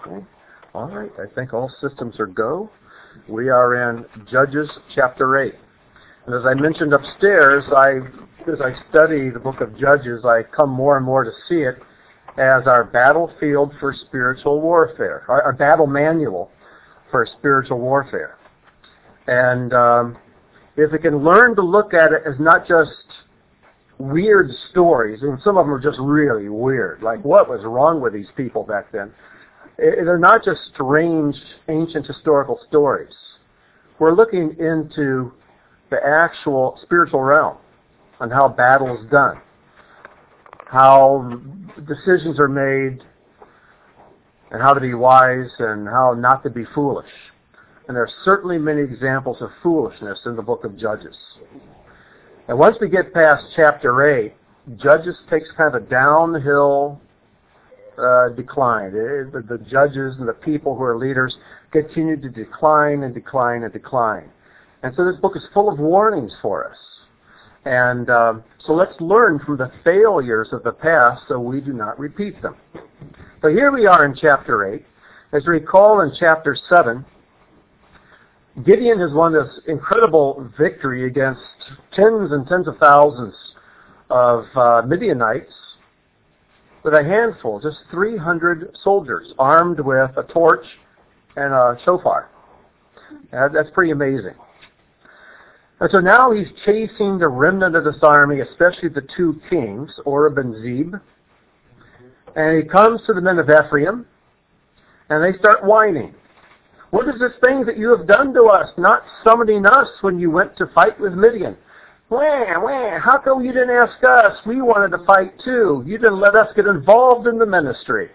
Okay. All right. I think all systems are go. We are in Judges chapter 8. And as I mentioned upstairs, as I study the book of Judges, I come more and more to see it as our battlefield for spiritual warfare, our battle manual for spiritual warfare. And if we can learn to look at it as not just weird stories, and some of them are just really weird, like what was wrong with these people back then? They're not just strange, ancient historical stories. We're looking into the actual spiritual realm and how battle is done, how decisions are made, and how to be wise and how not to be foolish. And there are certainly many examples of foolishness in the book of Judges. And once we get past chapter 8, Judges takes kind of a downhill decline. The judges and the people who are leaders continue to decline and decline and decline. And so this book is full of warnings for us. And so let's learn from the failures of the past so we do not repeat them. So here we are in chapter 8. As you recall, in chapter 7, Gideon has won this incredible victory against tens and tens of thousands of Midianites with a handful, just 300 soldiers armed with a torch and a shofar. That's pretty amazing. And so now he's chasing the remnant of this army, especially the two kings, Oreb and Zeb. And he comes to the men of Ephraim, and they start whining. What is this thing that you have done to us, not summoning us when you went to fight with Midian? Wah, how come you didn't ask us? We wanted to fight too. You didn't let us get involved in the ministry.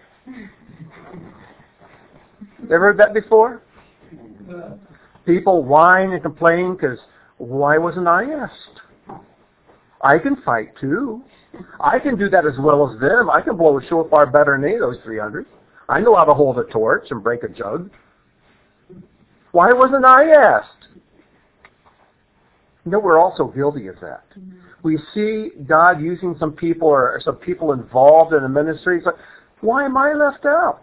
Ever heard that before? People whine and complain because, why wasn't I asked? I can fight too. I can do that as well as them. I can blow a shofar better than any of those 300. I know how to hold a torch and break a jug. Why wasn't I asked? You know, we're also guilty of that. We see God using some people or some people involved in a ministry. It's like, why am I left out?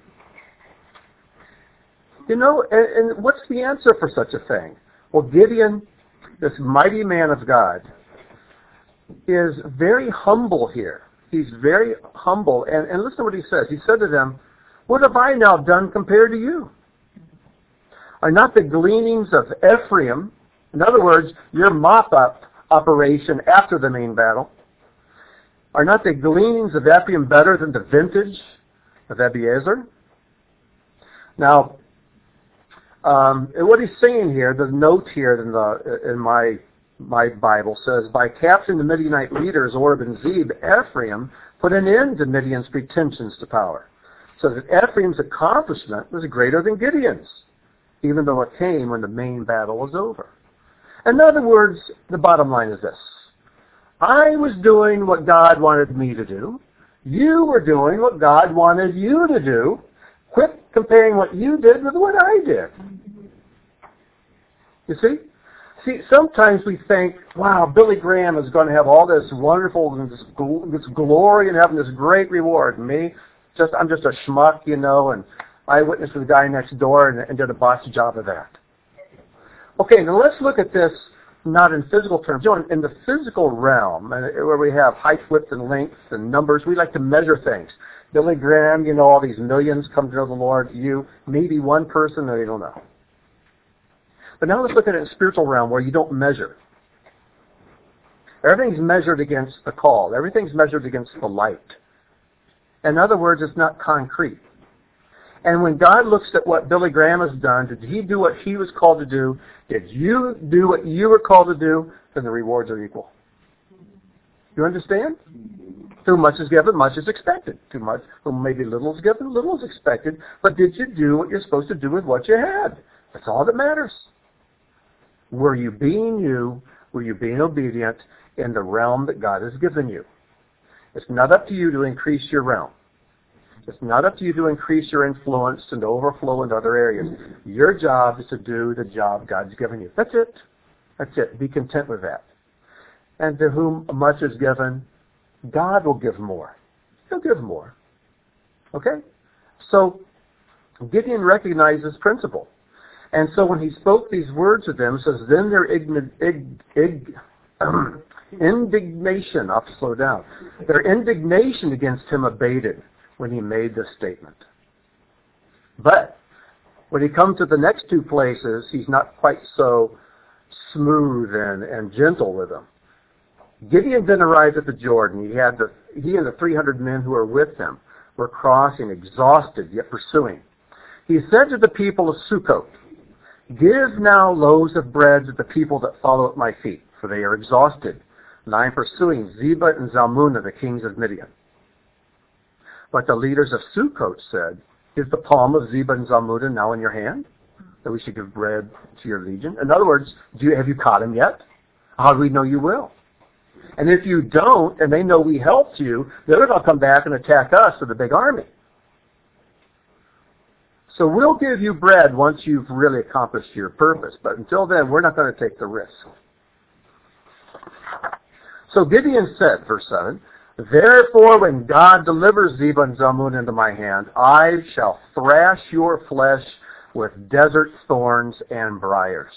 You know, and what's the answer for such a thing? Well, Gideon, this mighty man of God, is very humble here. He's very humble. And listen to what he says. He said to them, what have I now done compared to you? Are not the gleanings of Ephraim, in other words, your mop-up operation after the main battle, are not the gleanings of Ephraim better than the vintage of Abiezer? Now, what he's saying here, the note here in my Bible says, by capturing the Midianite leaders, Oreb and Zeb, Ephraim put an end to Midian's pretensions to power, so that Ephraim's accomplishment was greater than Gideon's, even though it came when the main battle was over. In other words, the bottom line is this. I was doing what God wanted me to do. You were doing what God wanted you to do. Quit comparing what you did with what I did. You see? See, sometimes we think, wow, Billy Graham is going to have all this wonderful, this glory and having this great reward. Me, I'm just a schmuck, you know, and I witnessed the guy next door and did a botched job of that. Okay, now let's look at this not in physical terms. You know, in the physical realm, where we have height, width, and length, and numbers, we like to measure things. Billy Graham, you know, all these millions come to know the Lord. You, maybe one person, no, you don't know. But now let's look at it in the spiritual realm where you don't measure. Everything's measured against the call. Everything's measured against the light. In other words, it's not concrete. And when God looks at what Billy Graham has done, did he do what he was called to do? Did you do what you were called to do? Then the rewards are equal. You understand? Too much is given, much is expected. Too much, maybe little is given, little is expected. But did you do what you're supposed to do with what you had? That's all that matters. Were you being you? Were you being obedient in the realm that God has given you? It's not up to you to increase your realm. It's not up to you to increase your influence and to overflow into other areas. Your job is to do the job God's given you. That's it. That's it. Be content with that. And to whom much is given, God will give more. He'll give more. Okay? So, Gideon recognized this principle. And so when he spoke these words to them, it says, then their indignation, I'll have to slow down, their indignation against him abated when he made this statement. But when he comes to the next two places, he's not quite so smooth and gentle with them. Gideon then arrived at the Jordan. He and the 300 men who were with him were crossing, exhausted, yet pursuing. He said to the people of Sukkot, give now loaves of bread to the people that follow at my feet, for they are exhausted, and I am pursuing Zebah and Zalmunna, the kings of Midian. But the leaders of Sukkot said, is the palm of Zebah and Zalmunna now in your hand, that we should give bread to your legion? In other words, have you caught him yet? How do we know you will? And if you don't, and they know we helped you, they're going to come back and attack us with a big army. So we'll give you bread once you've really accomplished your purpose. But until then, we're not going to take the risk. So Gideon said, verse 7, therefore when God delivers Zebah and Zalmunna into my hand, I shall thrash your flesh with desert thorns and briars.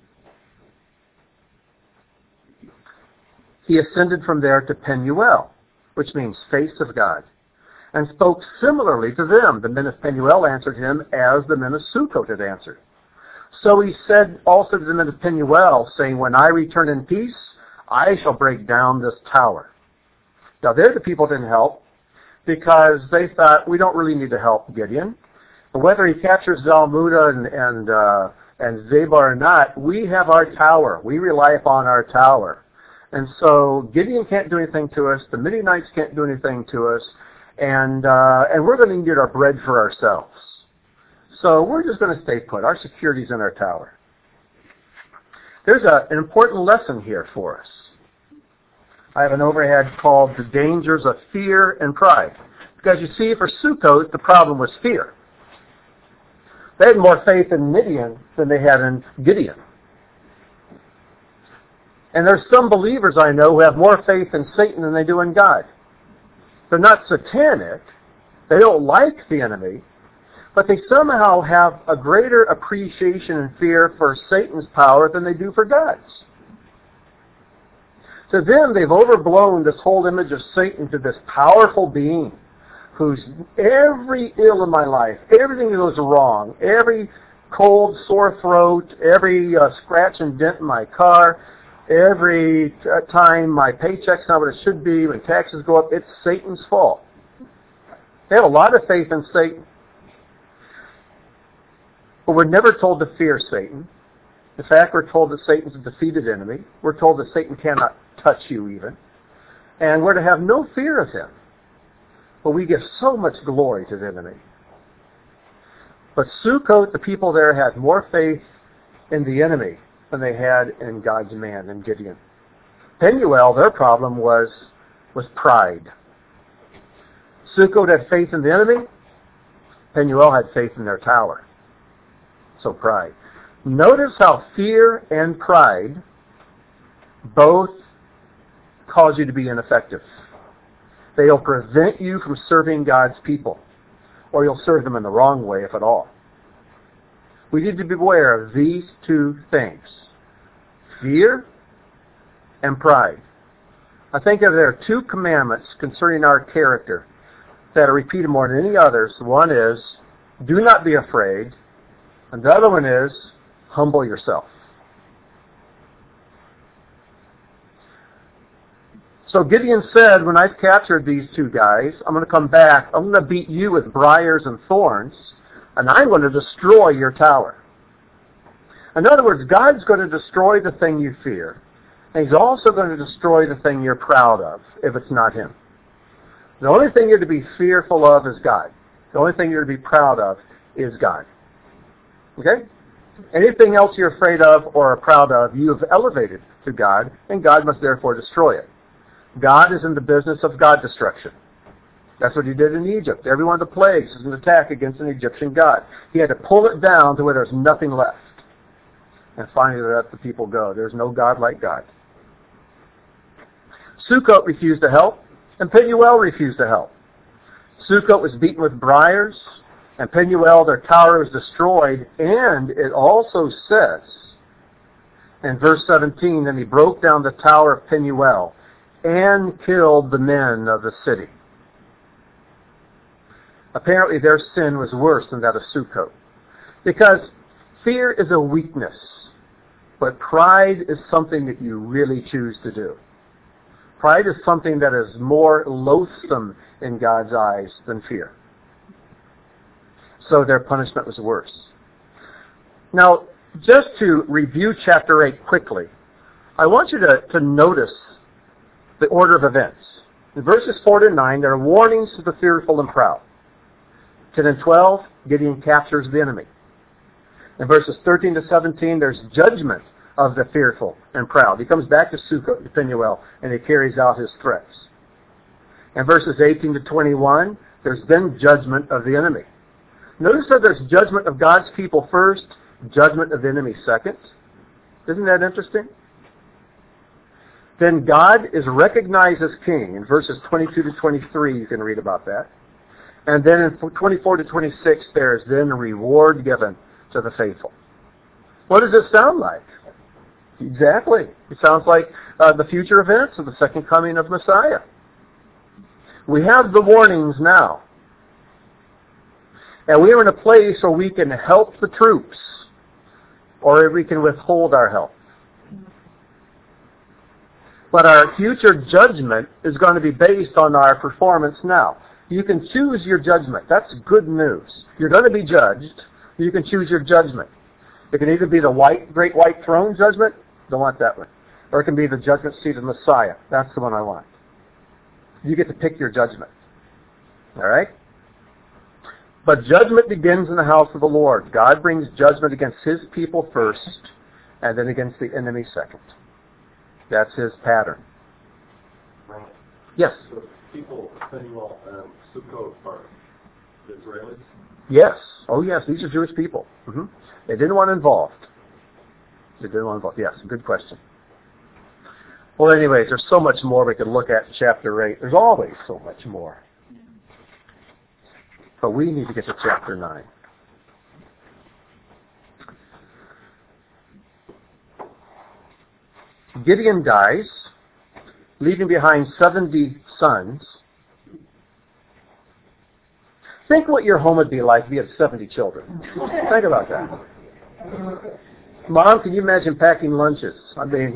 He ascended from there to Penuel, which means face of God, and spoke similarly to them. The men of Penuel answered him as the men of Sukkot had answered. So he said also to the men of Penuel, saying, when I return in peace, I shall break down this tower. Now there the people didn't help, because they thought, we don't really need to help Gideon. But whether he captures Zalmunna and Zebah or not, we have our tower. We rely upon our tower. And so Gideon can't do anything to us. The Midianites can't do anything to us. And we're going to need our bread for ourselves. So we're just going to stay put. Our security's in our tower. There's an important lesson here for us. I have an overhead called The Dangers of Fear and Pride. Because you see, for Sukkot, the problem was fear. They had more faith in Midian than they had in Gideon. And there's some believers I know who have more faith in Satan than they do in God. They're not satanic. They don't like the enemy. But they somehow have a greater appreciation and fear for Satan's power than they do for God's. To them, they've overblown this whole image of Satan to this powerful being who's every ill in my life, everything that goes wrong, every cold, sore throat, every scratch and dent in my car, every time my paycheck's not what it should be, when taxes go up, it's Satan's fault. They have a lot of faith in Satan. But we're never told to fear Satan. In fact, we're told that Satan's a defeated enemy. We're told that Satan cannot touch you even. And we're to have no fear of him. But we give so much glory to the enemy. But Sukkot, the people there, had more faith in the enemy than they had in God's man, in Gideon. Penuel, their problem was pride. Sukkot had faith in the enemy. Penuel had faith in their tower. So pride. Notice how fear and pride both cause you to be ineffective. They'll prevent you from serving God's people, or you'll serve them in the wrong way, if at all. We need to beware of these two things, fear and pride. I think that there are two commandments concerning our character that are repeated more than any others. One is, do not be afraid, and the other one is, humble yourself. So Gideon said, when I've captured these two guys, I'm going to come back, I'm going to beat you with briars and thorns, and I'm going to destroy your tower. In other words, God's going to destroy the thing you fear, and He's also going to destroy the thing you're proud of, if it's not Him. The only thing you're to be fearful of is God. The only thing you're to be proud of is God. Okay? Anything else you're afraid of or are proud of, you have elevated to God, and God must therefore destroy it. God is in the business of God destruction. That's what He did in Egypt. Every one of the plagues is an attack against an Egyptian god. He had to pull it down to where there's nothing left. And finally let the people go. There's no God like God. Sukkot refused to help, and Penuel refused to help. Sukkot was beaten with briars, And Penuel, their tower, was destroyed. And it also says in verse 17, then he broke down the tower of Penuel and killed the men of the city. Apparently their sin was worse than that of Sukkot. Because fear is a weakness, but pride is something that you really choose to do. Pride is something that is more loathsome in God's eyes than fear. So their punishment was worse. Now, just to review chapter 8 quickly, I want you to notice the order of events. In verses 4 to 9, there are warnings to the fearful and proud. 10 and 12, Gideon captures the enemy. In verses 13 to 17, there's judgment of the fearful and proud. He comes back to Sukkot, to Penuel, and he carries out his threats. In verses 18 to 21, there's then judgment of the enemy. Notice that there's judgment of God's people first, judgment of the enemy second. Isn't that interesting? Then God is recognized as king. In verses 22 to 23, you can read about that. And then in 24 to 26, there's then a reward given to the faithful. What does this sound like? Exactly. It sounds like the future events of the second coming of Messiah. We have the warnings now. And we are in a place where we can help the troops, or we can withhold our help. But our future judgment is going to be based on our performance now. You can choose your judgment. That's good news. You're going to be judged. You can choose your judgment. It can either be the great white throne judgment. Don't want that one. Or it can be the judgment seat of Messiah. That's the one I want. You get to pick your judgment. All right? But judgment begins in the house of the Lord. God brings judgment against His people first, and then against the enemy second. That's His pattern. Right. Yes? So people, Penuel and Sukkot are Israelis? Yes. Oh, yes. These are Jewish people. Mm-hmm. They didn't want involved. Yes, good question. Well, anyways, there's so much more we could look at in chapter 8. There's always so much more. But we need to get to chapter 9. Gideon dies, leaving behind 70 sons. Think what your home would be like if you had 70 children. Think about that. Mom, can you imagine packing lunches? I mean,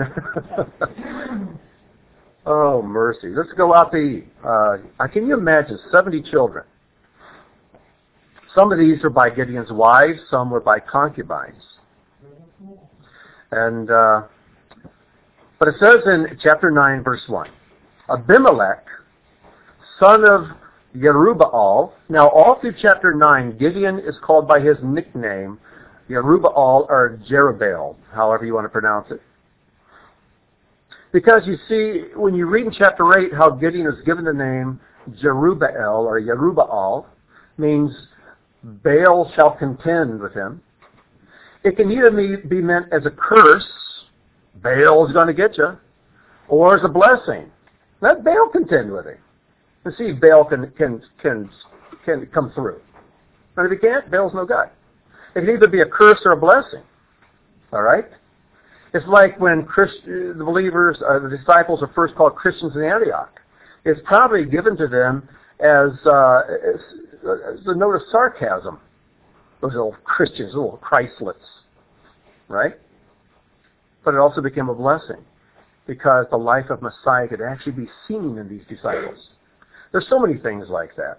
oh, mercy. Let's go out to eat. Can you imagine 70 children? Some of these are by Gideon's wives, some were by concubines. And but it says in chapter 9, verse 1, Abimelech, son of Jerubbaal. Now, all through chapter 9, Gideon is called by his nickname, Jerubbaal or Jerubbaal, however you want to pronounce it. Because you see, when you read in chapter 8 how Gideon is given the name Jerubbaal or Jerubbaal, means Baal shall contend with him. It can either be meant as a curse, Baal's going to get you, or as a blessing. Let Baal contend with him. And see if Baal can come through. And if he can't, Baal's no good. It can either be a curse or a blessing. All right? It's like when the believers, the disciples are first called Christians in Antioch. It's probably given to them as a note of sarcasm. Those little Christians, little Christlets. Right? But it also became a blessing because the life of Messiah could actually be seen in these disciples. There's so many things like that.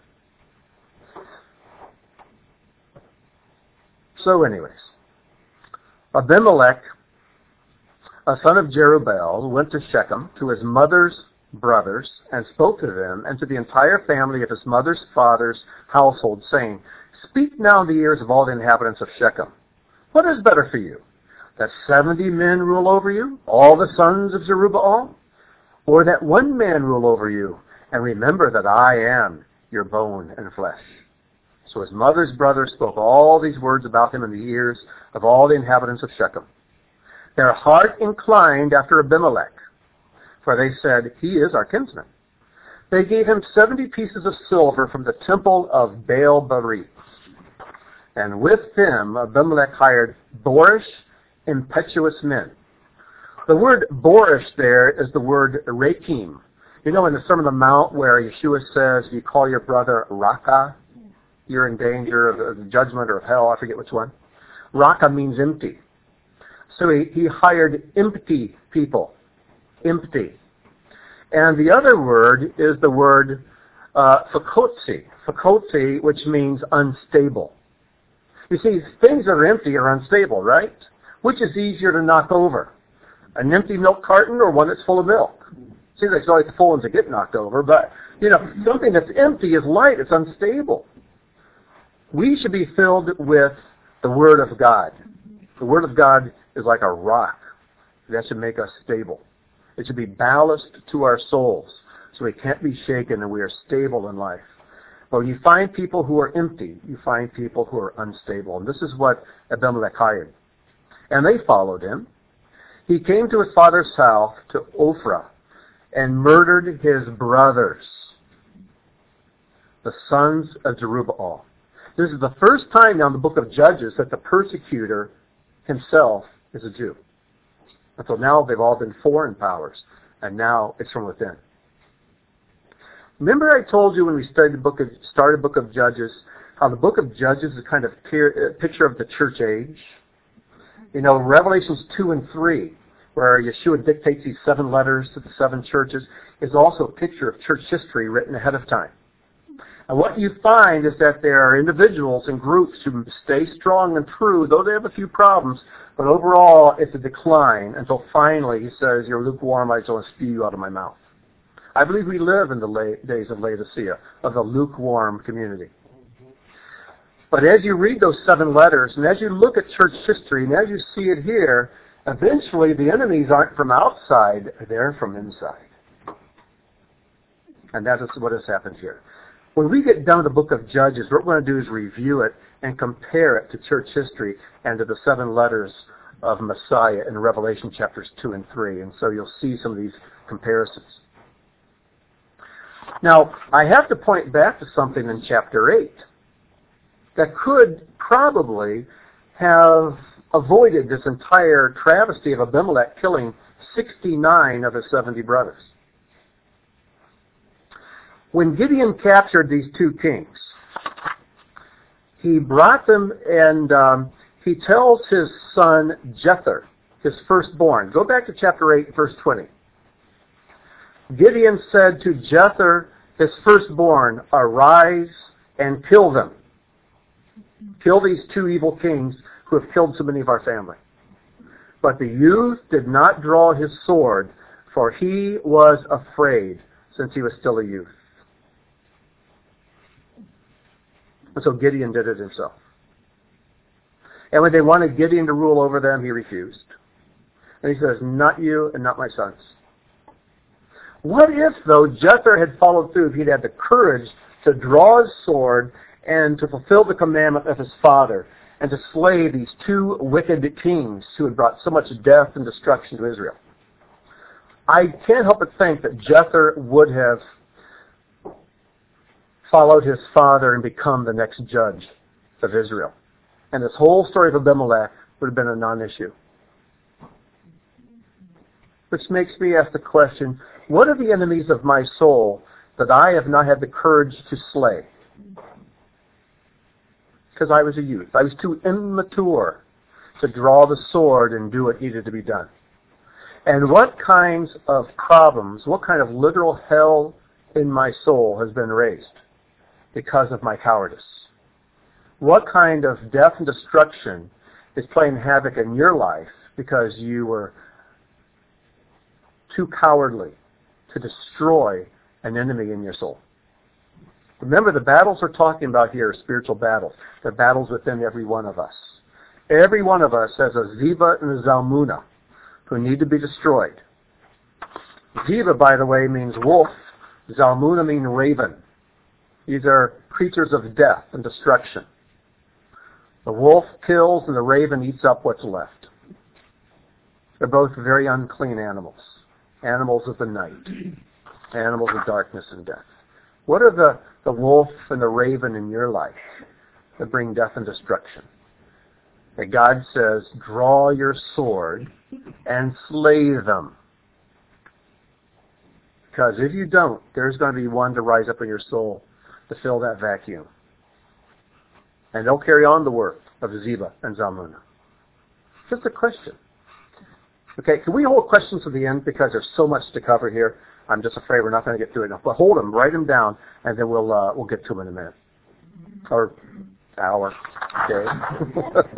So anyways, Abimelech, a son of Jerubbaal, went to Shechem to his mother's brothers and spoke to them and to the entire family of his mother's father's household, saying, Speak now in the ears of all the inhabitants of Shechem. What is better for you, that 70 men rule over you, all the sons of Jerubbaal, or that one man rule over you, and remember that I am your bone and flesh? So his mother's brothers spoke all these words about him in the ears of all the inhabitants of Shechem. Their heart inclined after Abimelech, for they said, He is our kinsman. They gave him 70 pieces of silver from the temple of Baal-berith. And with him, Abimelech hired boorish, impetuous men. The word boorish there is the word rakim. You know in the Sermon on the Mount where Yeshua says, you call your brother Raka, you're in danger of the judgment or of hell, I forget which one. Raka means empty. So he hired empty people. Empty. And the other word is the word fakotzi. Fakotzi, which means unstable. You see, things that are empty are unstable, right? Which is easier to knock over? An empty milk carton or one that's full of milk? Seems like it's always the full ones that get knocked over, but, something that's empty is light, it's unstable. We should be filled with the Word of God. The Word of God is like a rock. That should make us stable. It should be ballast to our souls so we can't be shaken and we are stable in life. But when you find people who are empty, you find people who are unstable. And this is what Abimelech hired. And they followed him. He came to his father's house, to Ophrah, and murdered his brothers, the sons of Jerubbaal. This is the first time now in the book of Judges that the persecutor himself is a Jew. Until now, they've all been foreign powers, and now it's from within. Remember I told you when we started the book of Judges, how the book of Judges is kind of a picture of the church age? Revelations 2 and 3, where Yeshua dictates these 7 letters to the 7 churches, is also a picture of church history written ahead of time. And what you find is that there are individuals and groups who stay strong and true, though they have a few problems, but overall it's a decline until finally he says, you're lukewarm, I shall spew you out of my mouth. I believe we live in the days of Laodicea, of the lukewarm community. But as you read those 7 letters, and as you look at church history, and as you see it here, eventually the enemies aren't from outside, they're from inside. And that is what has happened here. When we get done with the book of Judges, what we're going to do is review it and compare it to church history and to the 7 letters of Messiah in Revelation chapters 2 and 3. And so you'll see some of these comparisons. Now, I have to point back to something in chapter 8 that could probably have avoided this entire travesty of Abimelech killing 69 of his 70 brothers. When Gideon captured these 2 kings, he brought them and he tells his son Jether, his firstborn. Go back to chapter 8, verse 20. Gideon said to Jether, his firstborn, arise and kill them. Kill these 2 evil kings who have killed so many of our family. But the youth did not draw his sword, for he was afraid, since he was still a youth. And so Gideon did it himself. And when they wanted Gideon to rule over them, he refused. And he says, not you and not my sons. What if, though, Jether had followed through, if he'd had the courage to draw his sword and to fulfill the commandment of his father and to slay these 2 wicked kings who had brought so much death and destruction to Israel? I can't help but think that Jether would have followed his father and become the next judge of Israel. And this whole story of Abimelech would have been a non-issue. Which makes me ask the question, what are the enemies of my soul that I have not had the courage to slay? Because I was a youth. I was too immature to draw the sword and do what needed to be done. And what kinds of problems, what kind of literal hell in my soul has been raised because of my cowardice? What kind of death and destruction is playing havoc in your life because you were too cowardly to destroy an enemy in your soul? Remember, the battles we're talking about here are spiritual battles. They're battles within every one of us. Every one of us has a Ziba and a Zalmunna who need to be destroyed. Ziba, by the way, means wolf. Zalmunna means raven. These are creatures of death and destruction. The wolf kills and the raven eats up what's left. They're both very unclean animals. Animals of the night. Animals of darkness and death. What are the wolf and the raven in your life that bring death and destruction. That God says, draw your sword and slay them. Because if you don't, there's going to be one to rise up in your soul to fill that vacuum. And they'll carry on the work of Zebah and Zalmunna. Just a question. Okay, can we hold questions to the end because there's so much to cover here? I'm just afraid we're not going to get through it enough. But hold them, write them down, and then we'll get to them in a minute. Or hour. Okay.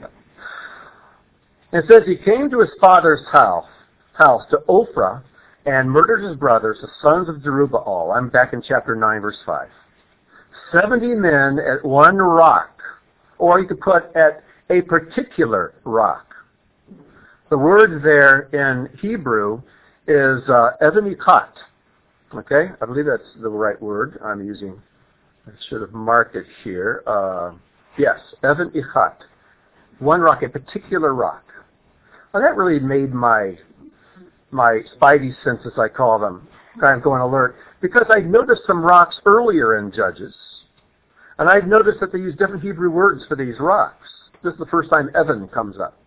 It says he came to his father's house to Ophrah, and murdered his brothers, the sons of Jerubbaal. I'm back in chapter 9, verse 5. 70 men at one rock, or you could put at a particular rock. The word there in Hebrew is Even Ikat. Okay, I believe that's the right word I'm using. I should have marked it here. Yes, Even Ikat. One rock, a particular rock. Well, that really made my spidey senses, I call them, kind of going alert, because I noticed some rocks earlier in Judges, and I've noticed that they use different Hebrew words for these rocks. This is the first time Evan comes up.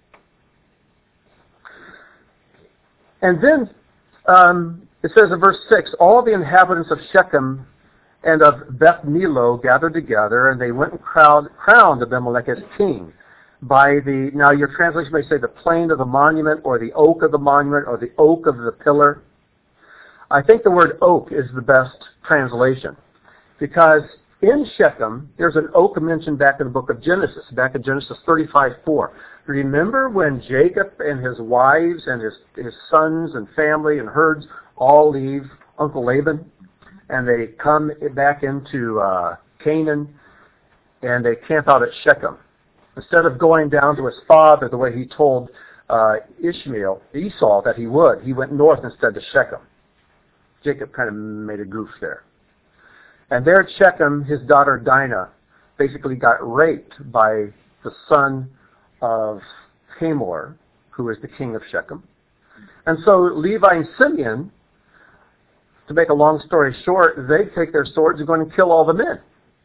And then it says in verse 6, all the inhabitants of Shechem and of Beth Millo gathered together, and they went and crowned Abimelech as king. Now your translation may say the plain of the monument, or the oak of the monument, or the oak of the pillar. I think the word oak is the best translation, because in Shechem, there's an oak mentioned back in the book of Genesis, back in Genesis 35:4. Remember when Jacob and his wives and his sons and family and herds all leave Uncle Laban, and they come back into Canaan, and they camp out at Shechem. Instead of going down to his father the way he told Esau that he would, he went north instead to Shechem. Jacob kind of made a goof there. And there at Shechem, his daughter Dinah basically got raped by the son of Hamor, who is the king of Shechem. And so Levi and Simeon, to make a long story short, they take their swords and go and kill all the men.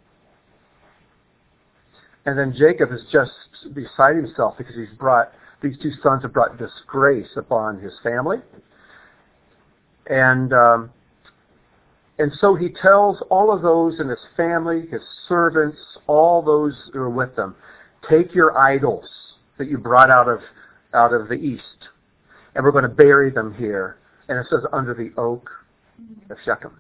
And then Jacob is just beside himself because these two sons have brought disgrace upon his family. And so he tells all of those in his family, his servants, all those who are with them, take your idols that you brought out of the east, and we're going to bury them here. And it says under the oak of Shechem.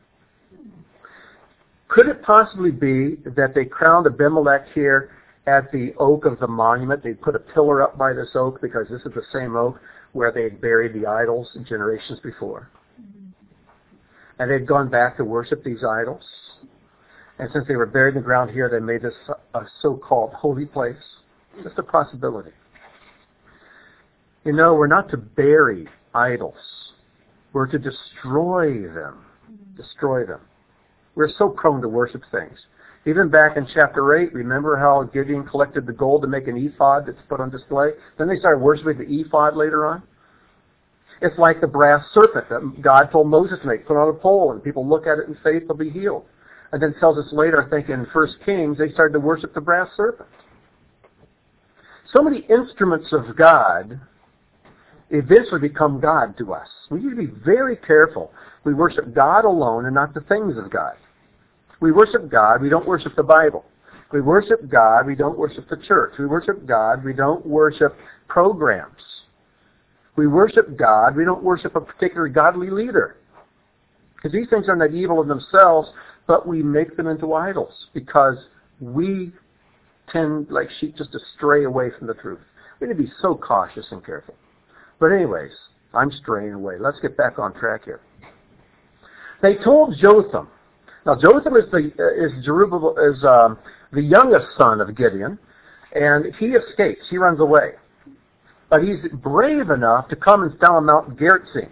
Could it possibly be that they crowned Abimelech here at the oak of the monument? They put a pillar up by this oak because this is the same oak where they had buried the idols generations before. And they'd gone back to worship these idols. And since they were buried in the ground here, they made this a so-called holy place. Just a possibility. You know, we're not to bury idols. We're to destroy them. Destroy them. We're so prone to worship things. Even back in chapter 8, remember how Gideon collected the gold to make an ephod that's put on display? Then they started worshiping the ephod later on. It's like the brass serpent that God told Moses to make, put on a pole, and people look at it in faith, they'll be healed. And then it tells us later, I think in 1 Kings, they started to worship the brass serpent. So many instruments of God eventually become God to us. We need to be very careful. We worship God alone and not the things of God. We worship God, we don't worship the Bible. We worship God, we don't worship the church. We worship God, we don't worship programs. We worship God, we don't worship a particular godly leader. Because these things are not evil in themselves, but we make them into idols because we tend, like sheep, just to stray away from the truth. We need to be so cautious and careful. But anyways, I'm straying away. Let's get back on track here. They told Jotham. Now Jotham is the youngest son of Gideon, and he escapes. He runs away. But he's brave enough to come and stand on Mount Gerizim.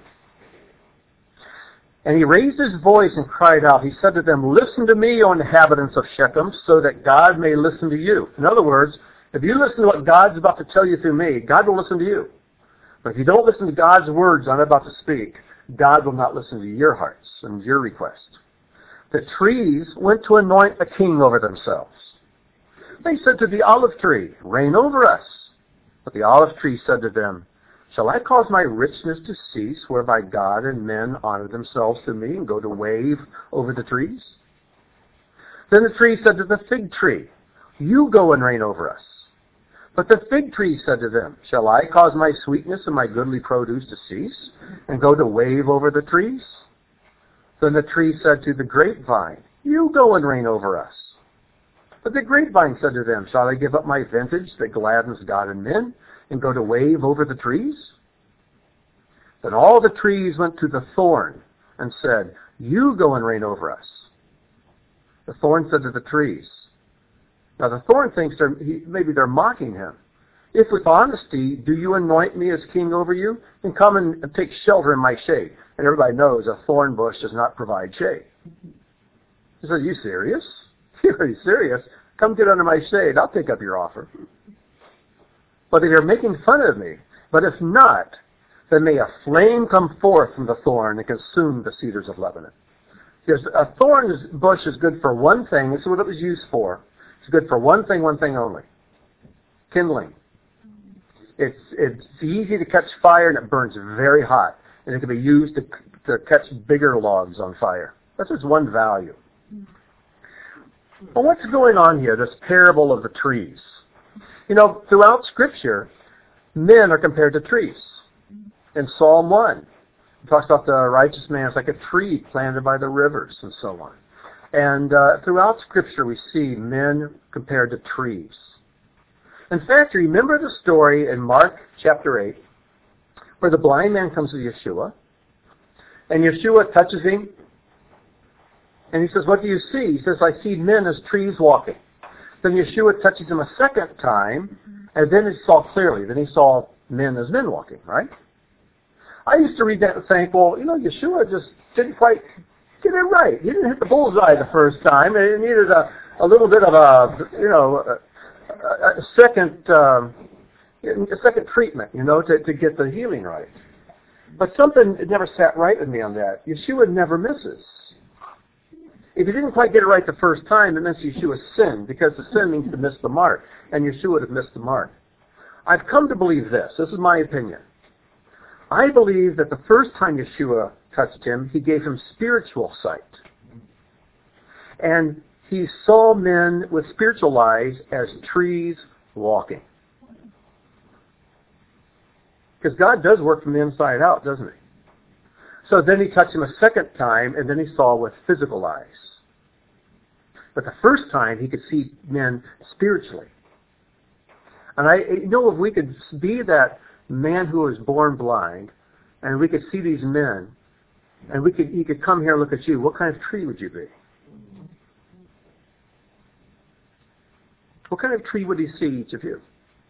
And he raised his voice and cried out. He said to them, "Listen to me, O inhabitants of Shechem, so that God may listen to you." In other words, if you listen to what God's about to tell you through me, God will listen to you. But if you don't listen to God's words I'm about to speak, God will not listen to your hearts and your requests. The trees went to anoint a king over themselves. They said to the olive tree, reign over us. But the olive tree said to them, shall I cause my richness to cease, whereby God and men honor themselves to me and go to wave over the trees? Then the tree said to the fig tree, you go and reign over us. But the fig tree said to them, shall I cause my sweetness and my goodly produce to cease, and go to wave over the trees? Then the tree said to the grapevine, you go and reign over us. But the grapevine said to them, shall I give up my vintage that gladdens God and men, and go to wave over the trees? Then all the trees went to the thorn, and said, you go and reign over us. The thorn said to the trees. Now the thorn thinks maybe they're mocking him. If with honesty do you anoint me as king over you, then come and take shelter in my shade. And everybody knows a thorn bush does not provide shade. He says, you serious? You're serious? Come get under my shade. I'll take up your offer. But if you're making fun of me, but if not, then may a flame come forth from the thorn and consume the cedars of Lebanon. Because a thorn bush is good for one thing. This is what it was used for. It's good for one thing only. Kindling. It's easy to catch fire, and it burns very hot. And it can be used to catch bigger logs on fire. That's its one value. Well, what's going on here, this parable of the trees? You know, throughout Scripture, men are compared to trees. In Psalm 1, it talks about the righteous man as like a tree planted by the rivers and so on. And throughout Scripture, we see men compared to trees. In fact, remember the story in Mark chapter 8, where the blind man comes to Yeshua, and Yeshua touches him, and he says, what do you see? He says, I see men as trees walking. Then Yeshua touches him a second time, and then he saw clearly. Then he saw men as men walking, right? I used to read that and think, well, you know, Yeshua just didn't quite get it right. He didn't hit the bullseye the first time. It needed a little bit of a second treatment, you know, to get the healing right. But something never sat right with me on that. Yeshua never misses. If he didn't quite get it right the first time, it means Yeshua sinned, because the sin means to miss the mark, and Yeshua would have missed the mark. I've come to believe this. This is my opinion. I believe that the first time Yeshua touched him, he gave him spiritual sight. And he saw men with spiritual eyes as trees walking. Because God does work from the inside out, doesn't he? So then he touched him a second time, and then he saw with physical eyes. But the first time, he could see men spiritually. And if we could be that man who was born blind, and we could see these men, and he could come here and look at you, what kind of tree would you be? What kind of tree would he see each of you?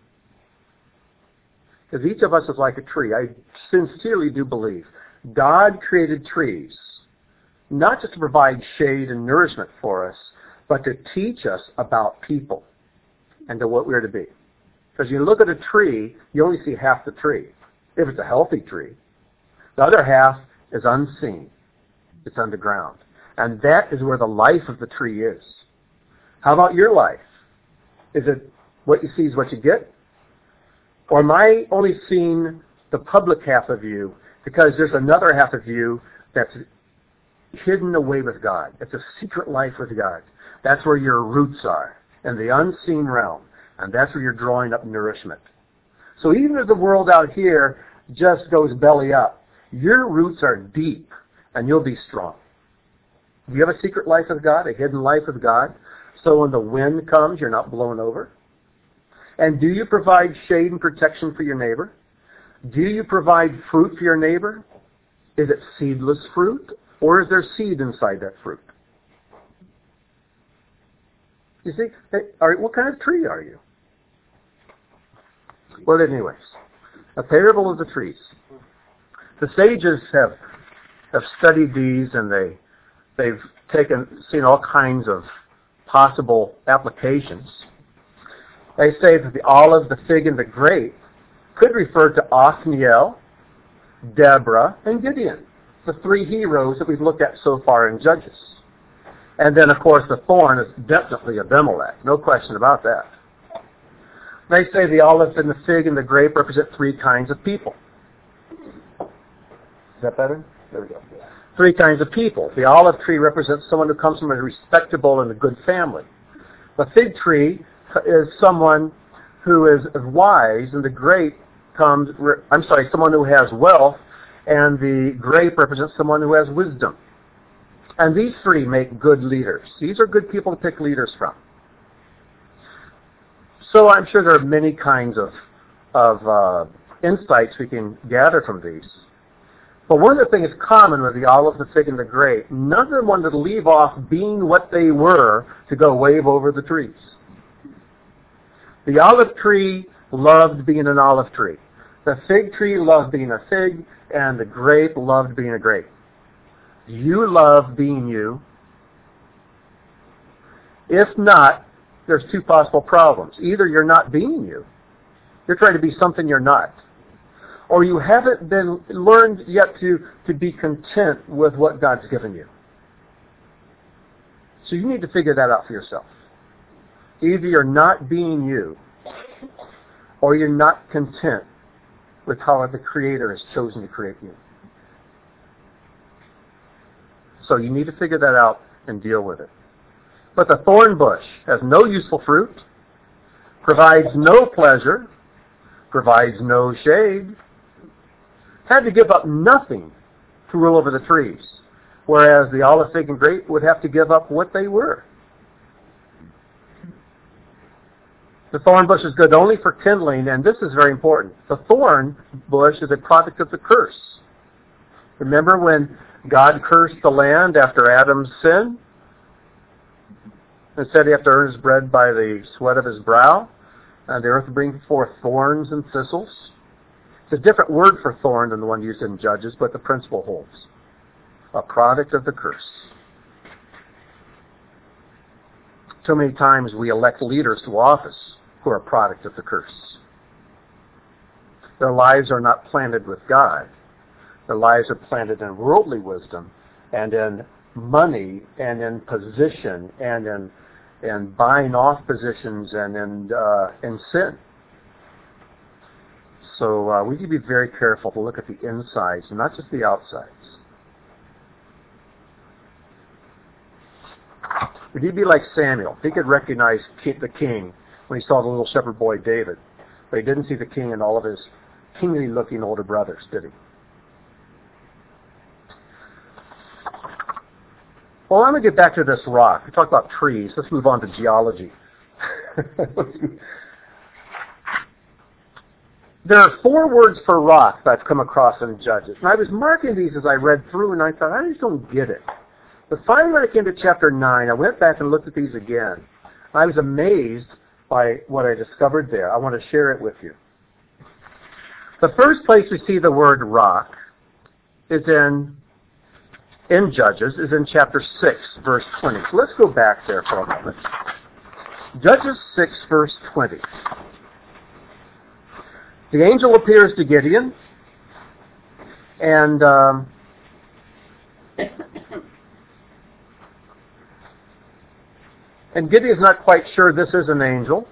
Because each of us is like a tree. I sincerely do believe God created trees, not just to provide shade and nourishment for us, but to teach us about people and to what we're to be. Because you look at a tree, you only see half the tree, if it's a healthy tree. The other half is unseen. It's underground. And that is where the life of the tree is. How about your life? Is it what you see is what you get? Or am I only seeing the public half of you because there's another half of you that's hidden away with God? It's a secret life with God. That's where your roots are, in the unseen realm. And that's where you're drawing up nourishment. So even if the world out here just goes belly up, your roots are deep, and you'll be strong. Do you have a secret life with God, a hidden life with God? So when the wind comes, you're not blown over? And do you provide shade and protection for your neighbor? Do you provide fruit for your neighbor? Is it seedless fruit, or is there seed inside that fruit? You see, what kind of tree are you? Well, anyways, a parable of the trees. The sages have studied these, and they've seen all kinds of possible applications. They say that the olive, the fig, and the grape could refer to Othniel, Deborah, and Gideon, the three heroes that we've looked at so far in Judges. And then, of course, the thorn is definitely Abimelech. No question about that. They say the olive and the fig and the grape represent three kinds of people. Is that better? There we go. Three kinds of people. The olive tree represents someone who comes from a respectable and a good family. The fig tree is someone who is wise, and the grape someone who has wealth, and the grape represents someone who has wisdom. And these three make good leaders. These are good people to pick leaders from. So I'm sure there are many kinds of insights we can gather from these. But one of the things common with the olive, the fig, and the grape, none of them wanted to leave off being what they were to go wave over the trees. The olive tree loved being an olive tree. The fig tree loved being a fig, and the grape loved being a grape. You love being you. If not, there's two possible problems. Either you're not being you. You're trying to be something you're not. Or you haven't been learned yet to be content with what God's given you. So you need to figure that out for yourself. Either you're not being you, or you're not content with how the Creator has chosen to create you. So you need to figure that out and deal with it. But the thorn bush has no useful fruit, provides no pleasure, provides no shade, had to give up nothing to rule over the trees, whereas the olive, fig, and grape would have to give up what they were. The thorn bush is good only for kindling, and this is very important. The thorn bush is a product of the curse. Remember when God cursed the land after Adam's sin? And said he had to earn his bread by the sweat of his brow, and the earth would bring forth thorns and thistles. It's a different word for thorn than the one used in Judges, but the principle holds. A product of the curse. So many times we elect leaders to office who are a product of the curse. Their lives are not planted with God. Their lives are planted in worldly wisdom and in money and in position and in buying off positions and in sin. So we need to be very careful to look at the insides and not just the outsides. We need to be like Samuel. He could recognize the king when he saw the little shepherd boy David, but he didn't see the king and all of his kingly-looking older brothers, did he? Well, I'm going to get back to this rock. We talked about trees. Let's move on to geology. There are 4 words for rock that I've come across in Judges. And I was marking these as I read through, and I thought, I just don't get it. But finally, when I came to chapter 9, I went back and looked at these again. I was amazed by what I discovered there. I want to share it with you. The first place we see the word rock is in Judges, is in chapter 6, verse 20. So let's go back there for a moment. Judges 6, verse 20. The angel appears to Gideon, and Gideon's not quite sure this is an angel,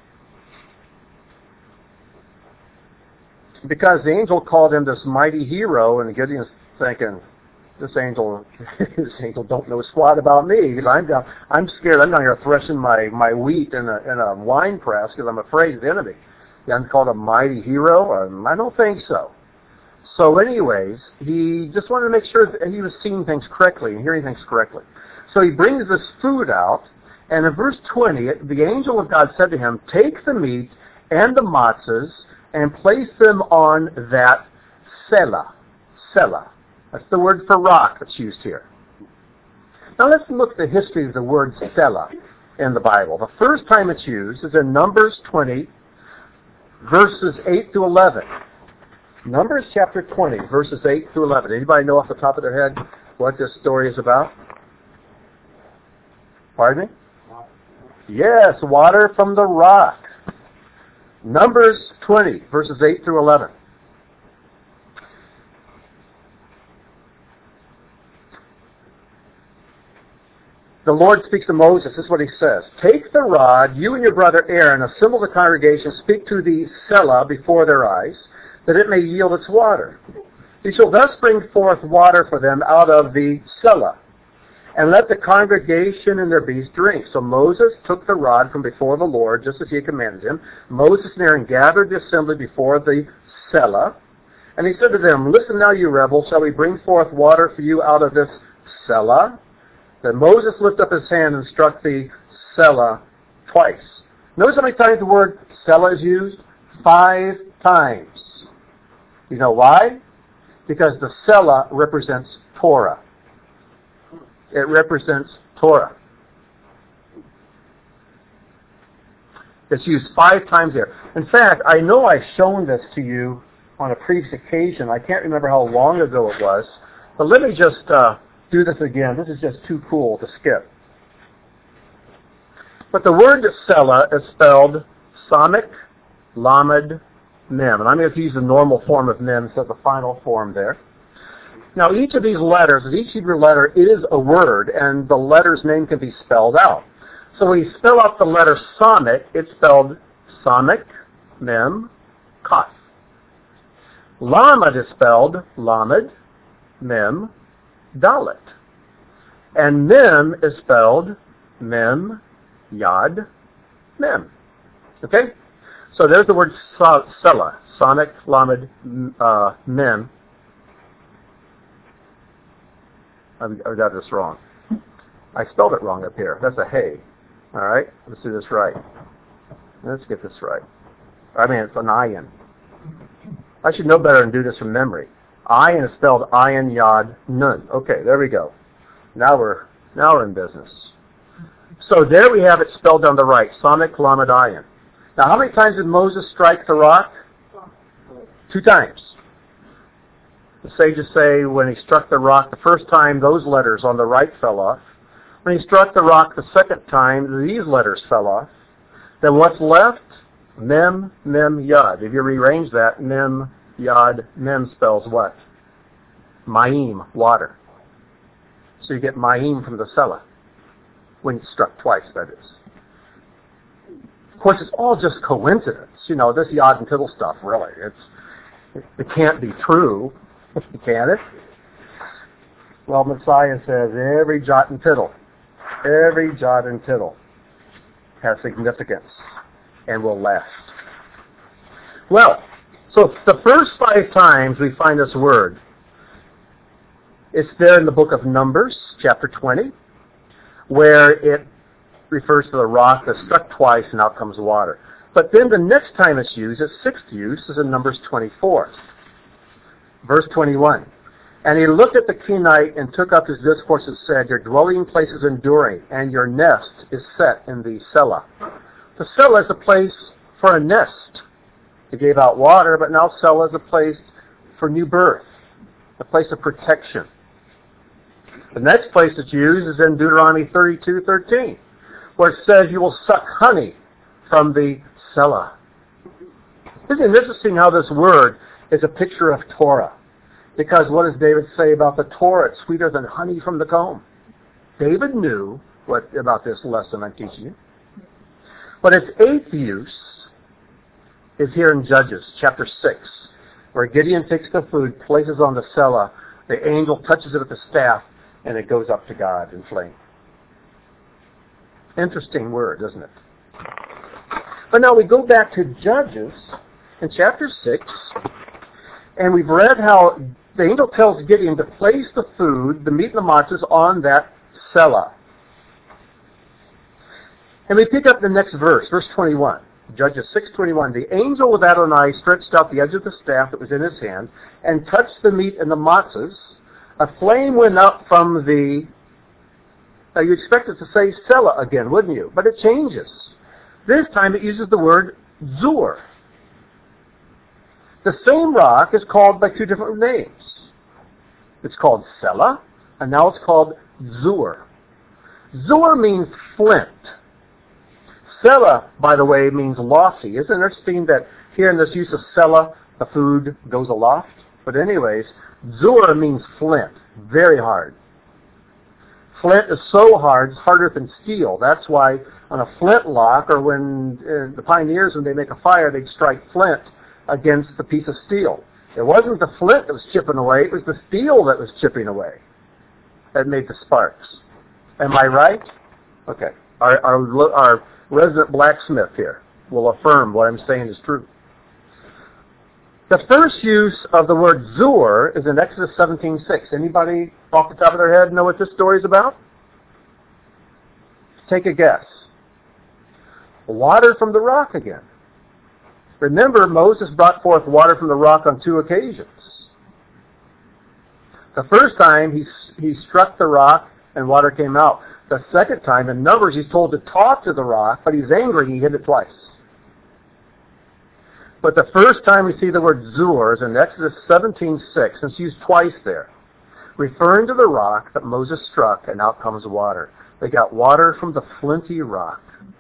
because the angel called him this mighty hero, and Gideon's thinking, this angel don't know squat about me. I'm scared. I'm down here threshing my wheat in a wine press because I'm afraid of the enemy. I'm called a mighty hero? I don't think so. So anyways, he just wanted to make sure that he was seeing things correctly and hearing things correctly. So he brings this food out, and in verse 20, the angel of God said to him, take the meat and the matzahs and place them on that selah. Selah. That's the word for rock that's used here. Now let's look at the history of the word selah in the Bible. The first time it's used is in Numbers 20, verses 8 to 11. Numbers chapter 20, verses 8 to 11. Anybody know off the top of their head what this story is about? Pardon me? Yes, water from the rock. Numbers 20, verses 8 through 11. the Lord speaks to Moses. This is what he says. Take the rod, you and your brother Aaron, assemble the congregation, speak to the Selah before their eyes, that it may yield its water. You shall thus bring forth water for them out of the Selah, and let the congregation and their beasts drink. So Moses took the rod from before the Lord, just as he had commanded him. Moses and Aaron gathered the assembly before the Selah, and he said to them, Listen now, you rebels, shall we bring forth water for you out of this Selah? Then Moses lifted up his hand and struck the Selah twice. Notice how many times the word Selah is used? 5 times. You know why? Because the Selah represents Torah. It represents Torah. It's used 5 times there. In fact, I know I've shown this to you on a previous occasion. I can't remember how long ago it was. But let me just do this again. This is just too cool to skip. But the word Selah is spelled Samech, Lamed, Mem. And I'm going to use the normal form of Mem, so the final form there. Now, each of these letters, each Hebrew letter is a word, and the letter's name can be spelled out. So when you spell out the letter Samech, it's spelled Samech, Mem, Kaf. Lamed is spelled Lamed, Mem, Dalet. And Mem is spelled Mem, Yad, Mem. Okay? So there's the word Selah, Samech, Lamed, Mem. I got this wrong. I spelled it wrong up here. That's a hey. All right? Let's do this right. Let's get this right. I mean, it's an ayin. I should know better and do this from memory. Ayin is spelled ayin, yad, nun. Okay, there we go. Now we're in business. So there we have it spelled on the right. Samech, Lamed, ayin. Now, how many times did Moses strike the rock? 2 times. The sages say when he struck the rock the first time, those letters on the right fell off. When he struck the rock the second time, these letters fell off. Then what's left? Mem, Mem, Yad. If you rearrange that, Mem, Yad, Mem spells what? Ma'im, water. So you get Ma'im from the Selah. When it's struck twice, that is. Of course, it's all just coincidence. You know, this Yad and Tittle stuff, really. It can't be true. Can it? Well, Messiah says every jot and tittle has significance and will last. Well, so the first 5 times we find this word, it's there in the book of Numbers, chapter 20, where it refers to the rock that's struck twice and out comes water. But then the next time it's used, its 6th use, is in Numbers 24. Verse 21, And he looked at the Kenite and took up his discourse and said, Your dwelling place is enduring, and your nest is set in the Selah. The Selah is a place for a nest. It gave out water, but now Selah is a place for new birth, a place of protection. The next place it's used is in Deuteronomy 32:13, where it says, You will suck honey from the Selah. Isn't it interesting how this word is a picture of Torah? Because what does David say about the Torah? It's sweeter than honey from the comb. David knew about this lesson I'm teaching you. But its 8th use is here in Judges, chapter 6, where Gideon takes the food, places on the Selah, the angel touches it with the staff, and it goes up to God in flame. Interesting word, isn't it? But now we go back to Judges in chapter 6, and we've read how the angel tells Gideon to place the food, the meat and the matzahs, on that Selah. And we pick up the next verse, verse 21. Judges 6:21. The angel with Adonai stretched out the edge of the staff that was in his hand and touched the meat and the matzahs. A flame went up from the... Now you expect it to say Selah again, wouldn't you? But it changes. This time it uses the word Zur. The same rock is called by 2 different names. It's called Selah, and now it's called Zur. Zur means flint. Selah, by the way, means lofty. Isn't it interesting that here in this use of Selah, the food goes aloft? But anyways, Zur means flint, very hard. flint is so hard, it's harder than steel. That's why on a flintlock, or when the pioneers, when they make a fire, they'd strike flint against the piece of steel. It wasn't the flint that was chipping away, it was the steel that was chipping away that made the sparks. Am I right? Okay. Our resident blacksmith here will affirm what I'm saying is true. The first use of the word Zur is in Exodus 17:6. Anybody off the top of their head know what this story is about? Take a guess. Water from the rock again. Remember, Moses brought forth water from the rock on 2 occasions. The first time he struck the rock and water came out. The second time, in Numbers, he's told to talk to the rock, but he's angry, he hit it twice. But the first time we see the word Zur is in Exodus 17:6, and it's used twice there, referring to the rock that Moses struck, and out comes water. They got water from the flinty rock.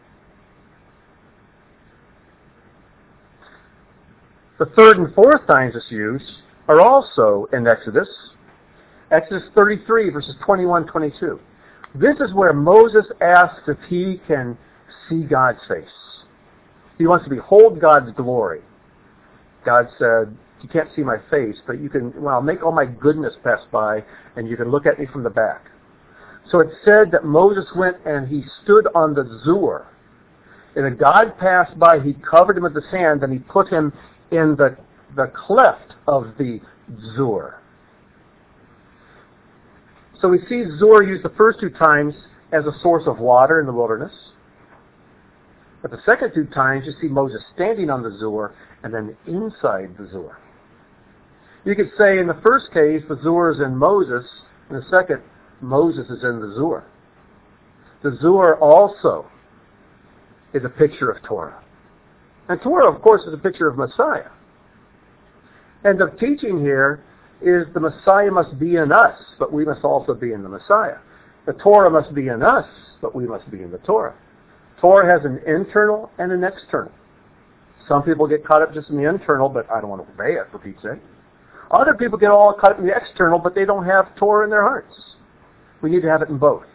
The third and fourth times it's used are also in Exodus. Exodus 33, verses 21-22. This is where Moses asks if he can see God's face. He wants to behold God's glory. God said, you can't see my face, but you can, well, I'll make all my goodness pass by, and you can look at me from the back. So it said that Moses went and he stood on the Zur. And when God passed by, he covered him with the sand, and he put him in the cleft of the Zur. So we see Zur used the first 2 times as a source of water in the wilderness. But the second 2 times you see Moses standing on the Zur and then inside the Zur. You could say in the first case the Zur is in Moses, in the second Moses is in the Zur. The Zur also is a picture of Torah. And Torah, of course, is a picture of Messiah. And the teaching here is the Messiah must be in us, but we must also be in the Messiah. The Torah must be in us, but we must be in the Torah. Torah has an internal and an external. Some people get caught up just in the internal, but I don't want to obey it, for Pete's sake. Other people get all caught up in the external, but they don't have Torah in their hearts. We need to have it in both.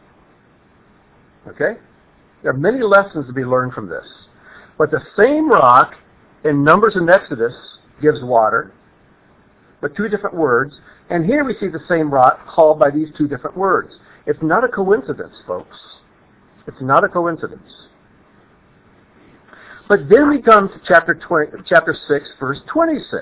Okay? There are many lessons to be learned from this. But the same rock in Numbers and Exodus gives water, but 2 different words. And here we see the same rock called by these 2 different words. It's not a coincidence, folks. It's not a coincidence. But then we come to chapter 6, verse 26.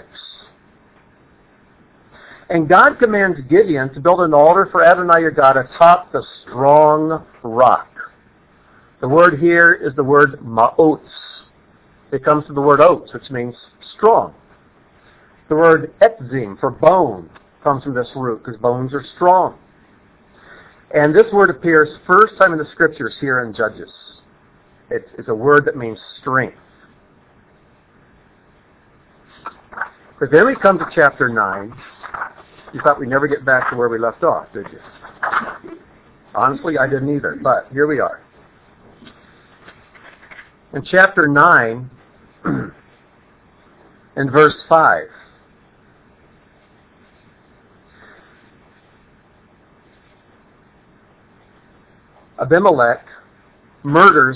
And God commands Gideon to build an altar for Adonai your God atop the strong rock. The word here is the word ma'ots. It comes from the word oats, which means strong. The word etzim, for bone, comes from this root, because bones are strong. And this word appears first time in the Scriptures here in Judges. It's a word that means strength. But then we come to chapter 9. You thought we'd never get back to where we left off, did you? Honestly, I didn't either, but here we are. In chapter 9, in verse 5, Abimelech murders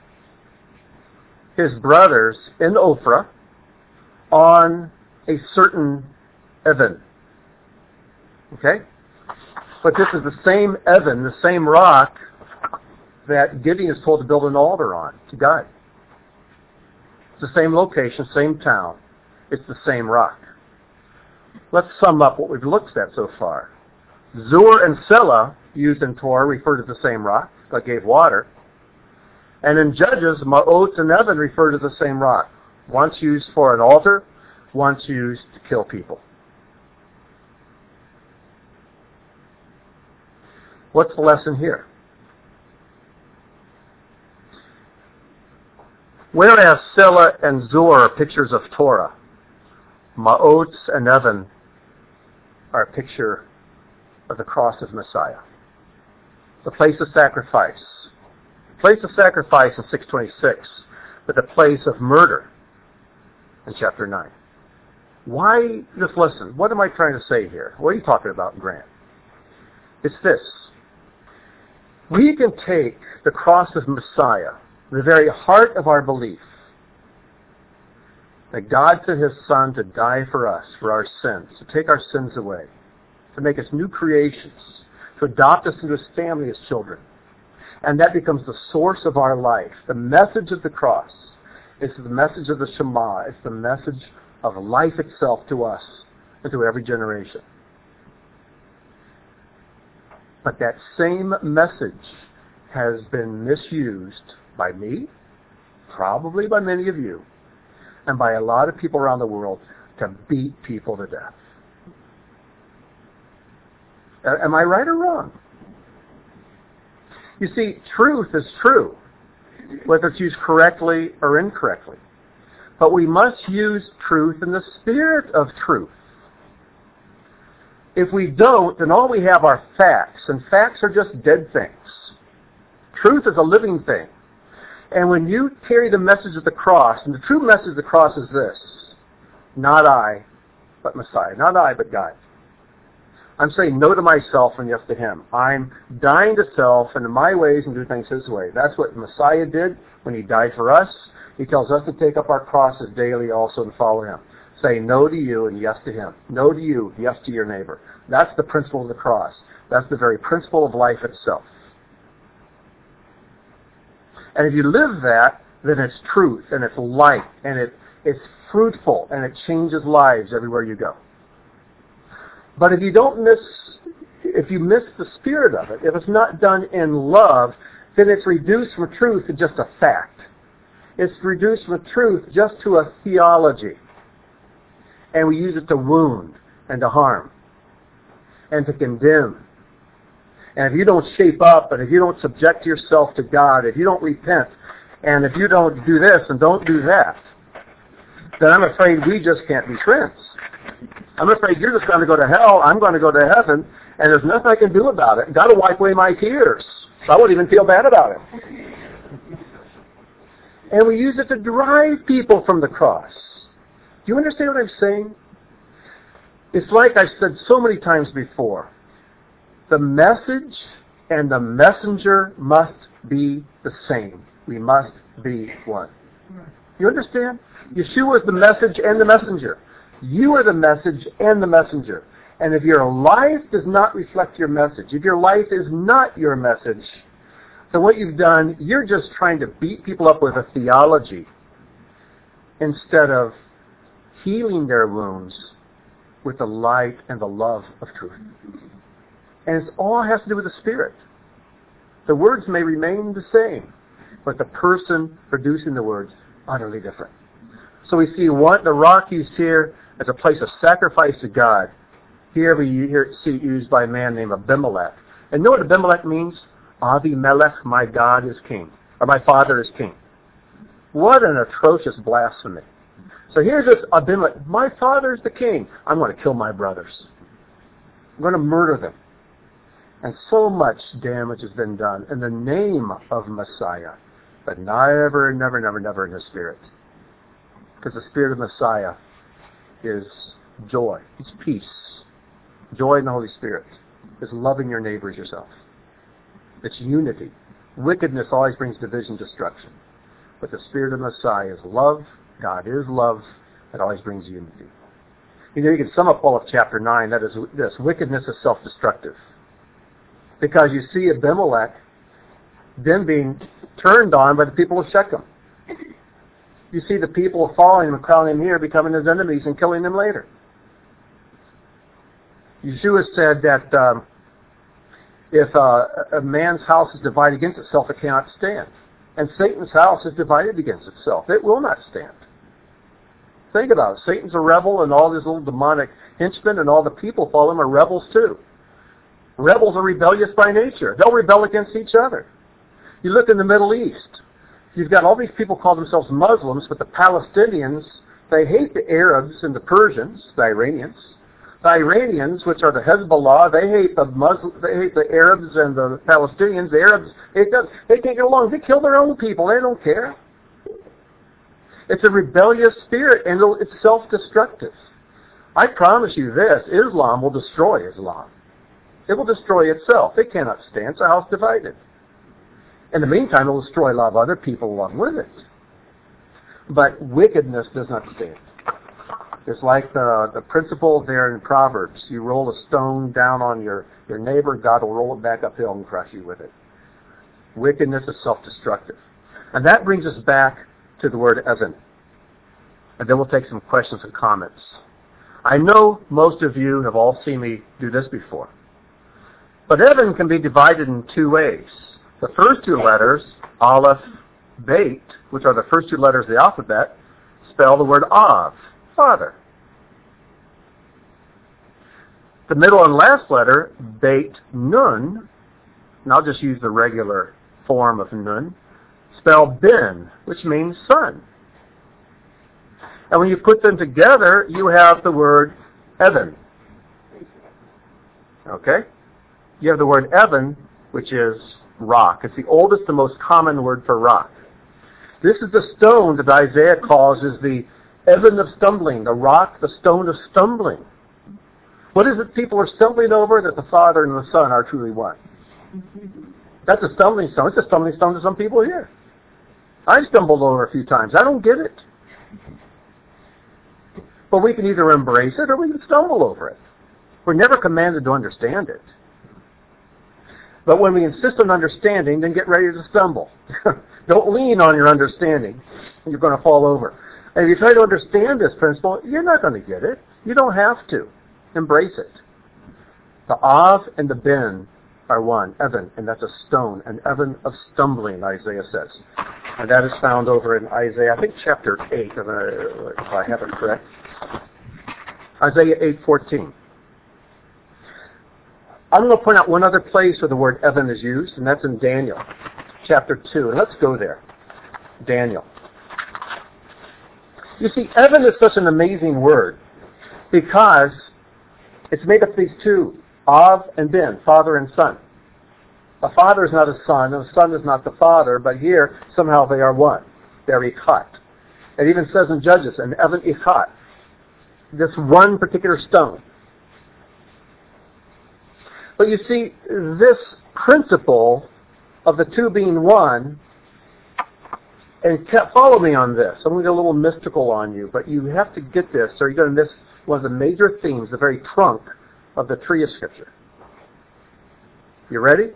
his brothers in Ophrah on a certain Evan. Okay? But this is the same Evan, the same rock that Gideon is told to build an altar on to God. It's the same location, same town. It's the same rock. Let's sum up what we've looked at so far. Zur and Selah, used in Torah, refer to the same rock that gave water. And in Judges, Ma'ot and Evan refer to the same rock. Once used for an altar, once used to kill people. What's the lesson here? Whereas Selah and Zur are pictures of Torah, Ma'ot and Evan are a picture of the cross of Messiah. The place of sacrifice. The place of sacrifice in 626, but the place of murder in chapter 9. Why this lesson? What am I trying to say here? What are you talking about, Grant? It's this. We can take the cross of Messiah, the very heart of our belief, that God sent His Son to die for us, for our sins, to take our sins away, to make us new creations, to adopt us into His family as children. And that becomes the source of our life. The message of the cross is the message of the Shema. It's the message of life itself to us and to every generation. But that same message has been misused by me, probably by many of you, and by a lot of people around the world to beat people to death. Am I right or wrong? You see, truth is true, whether it's used correctly or incorrectly. But we must use truth in the spirit of truth. If we don't, then all we have are facts, and facts are just dead things. Truth is a living thing. And when you carry the message of the cross, and the true message of the cross is this: not I, but Messiah. Not I, but God. I'm saying no to myself and yes to Him. I'm dying to self and to my ways and do things His way. That's what Messiah did when He died for us. He tells us to take up our crosses daily also and follow Him. Say no to you and yes to Him. No to you, yes to your neighbor. That's the principle of the cross. That's the very principle of life itself. And if you live that, then it's truth and it's light and it's fruitful and it changes lives everywhere you go. But if you miss the spirit of it, if it's not done in love, then it's reduced from truth to just a fact. It's reduced from truth just to a theology. And we use it to wound and to harm and to condemn. And if you don't shape up, and if you don't subject yourself to God, if you don't repent, and if you don't do this and don't do that, then I'm afraid we just can't be friends. I'm afraid you're just going to go to hell, I'm going to go to heaven, and there's nothing I can do about it. God will wipe away my tears. So I won't even feel bad about it. And we use it to drive people from the cross. Do you understand what I'm saying? It's like I've said so many times before. The message and the messenger must be the same. We must be one. You understand? Yeshua is the message and the messenger. You are the message and the messenger. And if your life does not reflect your message, if your life is not your message, then what you've done, you're just trying to beat people up with a theology instead of healing their wounds with the light and the love of truth. And it all has to do with the Spirit. The words may remain the same, but the person producing the words utterly different. So we see the rock used here as a place of sacrifice to God. Here we see it used by a man named Abimelech. And know what Abimelech means? Avimelech, my God is king, or my father is king. What an atrocious blasphemy. So here's this Abimelech, my father is the king. I'm going to kill my brothers. I'm going to murder them. And so much damage has been done in the name of Messiah, but never, never, never, never in the Spirit. Because the Spirit of Messiah is joy. It's peace. Joy in the Holy Spirit. It's loving your neighbor as yourself. It's unity. Wickedness always brings division, destruction. But the Spirit of Messiah is love. God is love. It always brings unity. You know, you can sum up all of chapter 9. That is this. Wickedness is self-destructive. Because you see Abimelech then being turned on by the people of Shechem. You see the people following him and crowding him here, becoming his enemies and killing them later. Yeshua said that if a man's house is divided against itself, it cannot stand. And Satan's house is divided against itself. It will not stand. Think about it. Satan's a rebel, and all his little demonic henchmen and all the people follow him are rebels too. Rebels are rebellious by nature. They'll rebel against each other. You look in the Middle East. You've got all these people call themselves Muslims, but the Palestinians, they hate the Arabs and the Persians, the Iranians. The Iranians, which are the Hezbollah, they hate the Arabs and the Palestinians. The Arabs, they can't get along. They kill their own people. They don't care. It's a rebellious spirit, and it's self-destructive. I promise you this, Islam will destroy Islam. It will destroy itself. It cannot stand. It's a house divided. In the meantime, it will destroy a lot of other people along with it. But wickedness does not stand. It's like the principle there in Proverbs. You roll a stone down on your neighbor, God will roll it back uphill and crush you with it. Wickedness is self-destructive. And that brings us back to the word Evan. And then we'll take some questions and comments. I know most of you have all seen me do this before. But Evan can be divided in two ways. The first two letters, Aleph, Beit, which are the first two letters of the alphabet, spell the word Av, Father. The middle and last letter, Beit Nun, and I'll just use the regular form of Nun, spell Ben, which means son. And when you put them together, you have the word Evan. Okay? You have the word Evan, which is rock. It's the oldest and most common word for rock. This is the stone that Isaiah calls is the Evan of stumbling, the rock, the stone of stumbling. What is it people are stumbling over? That the Father and the Son are truly one. That's a stumbling stone. It's a stumbling stone to some people here. I stumbled over a few times. I don't get it. But we can either embrace it or we can stumble over it. We're never commanded to understand it. But when we insist on understanding, then get ready to stumble. Don't lean on your understanding. You're going to fall over. And if you try to understand this principle, you're not going to get it. You don't have to. Embrace it. The Av and the Ben are one, Evan, and that's a stone, an Evan of stumbling, Isaiah says. And that is found over in Isaiah, I think chapter 8, if I have it correct. Isaiah 8:14. I'm going to point out one other place where the word Evan is used, and that's in Daniel, chapter 2. And let's go there. Daniel. You see, Evan is such an amazing word because it's made up of these two, Av and Ben, father and son. The father is not a son, and the son is not the father, but here, somehow they are one. They're Ichat. It even says in Judges, an Evan Ichat. This one particular stone. But you see, this principle of the two being one, and follow me on this. I'm going to get a little mystical on you, but you have to get this, or you're going to miss one of the major themes, the very trunk of the tree of Scripture. You ready?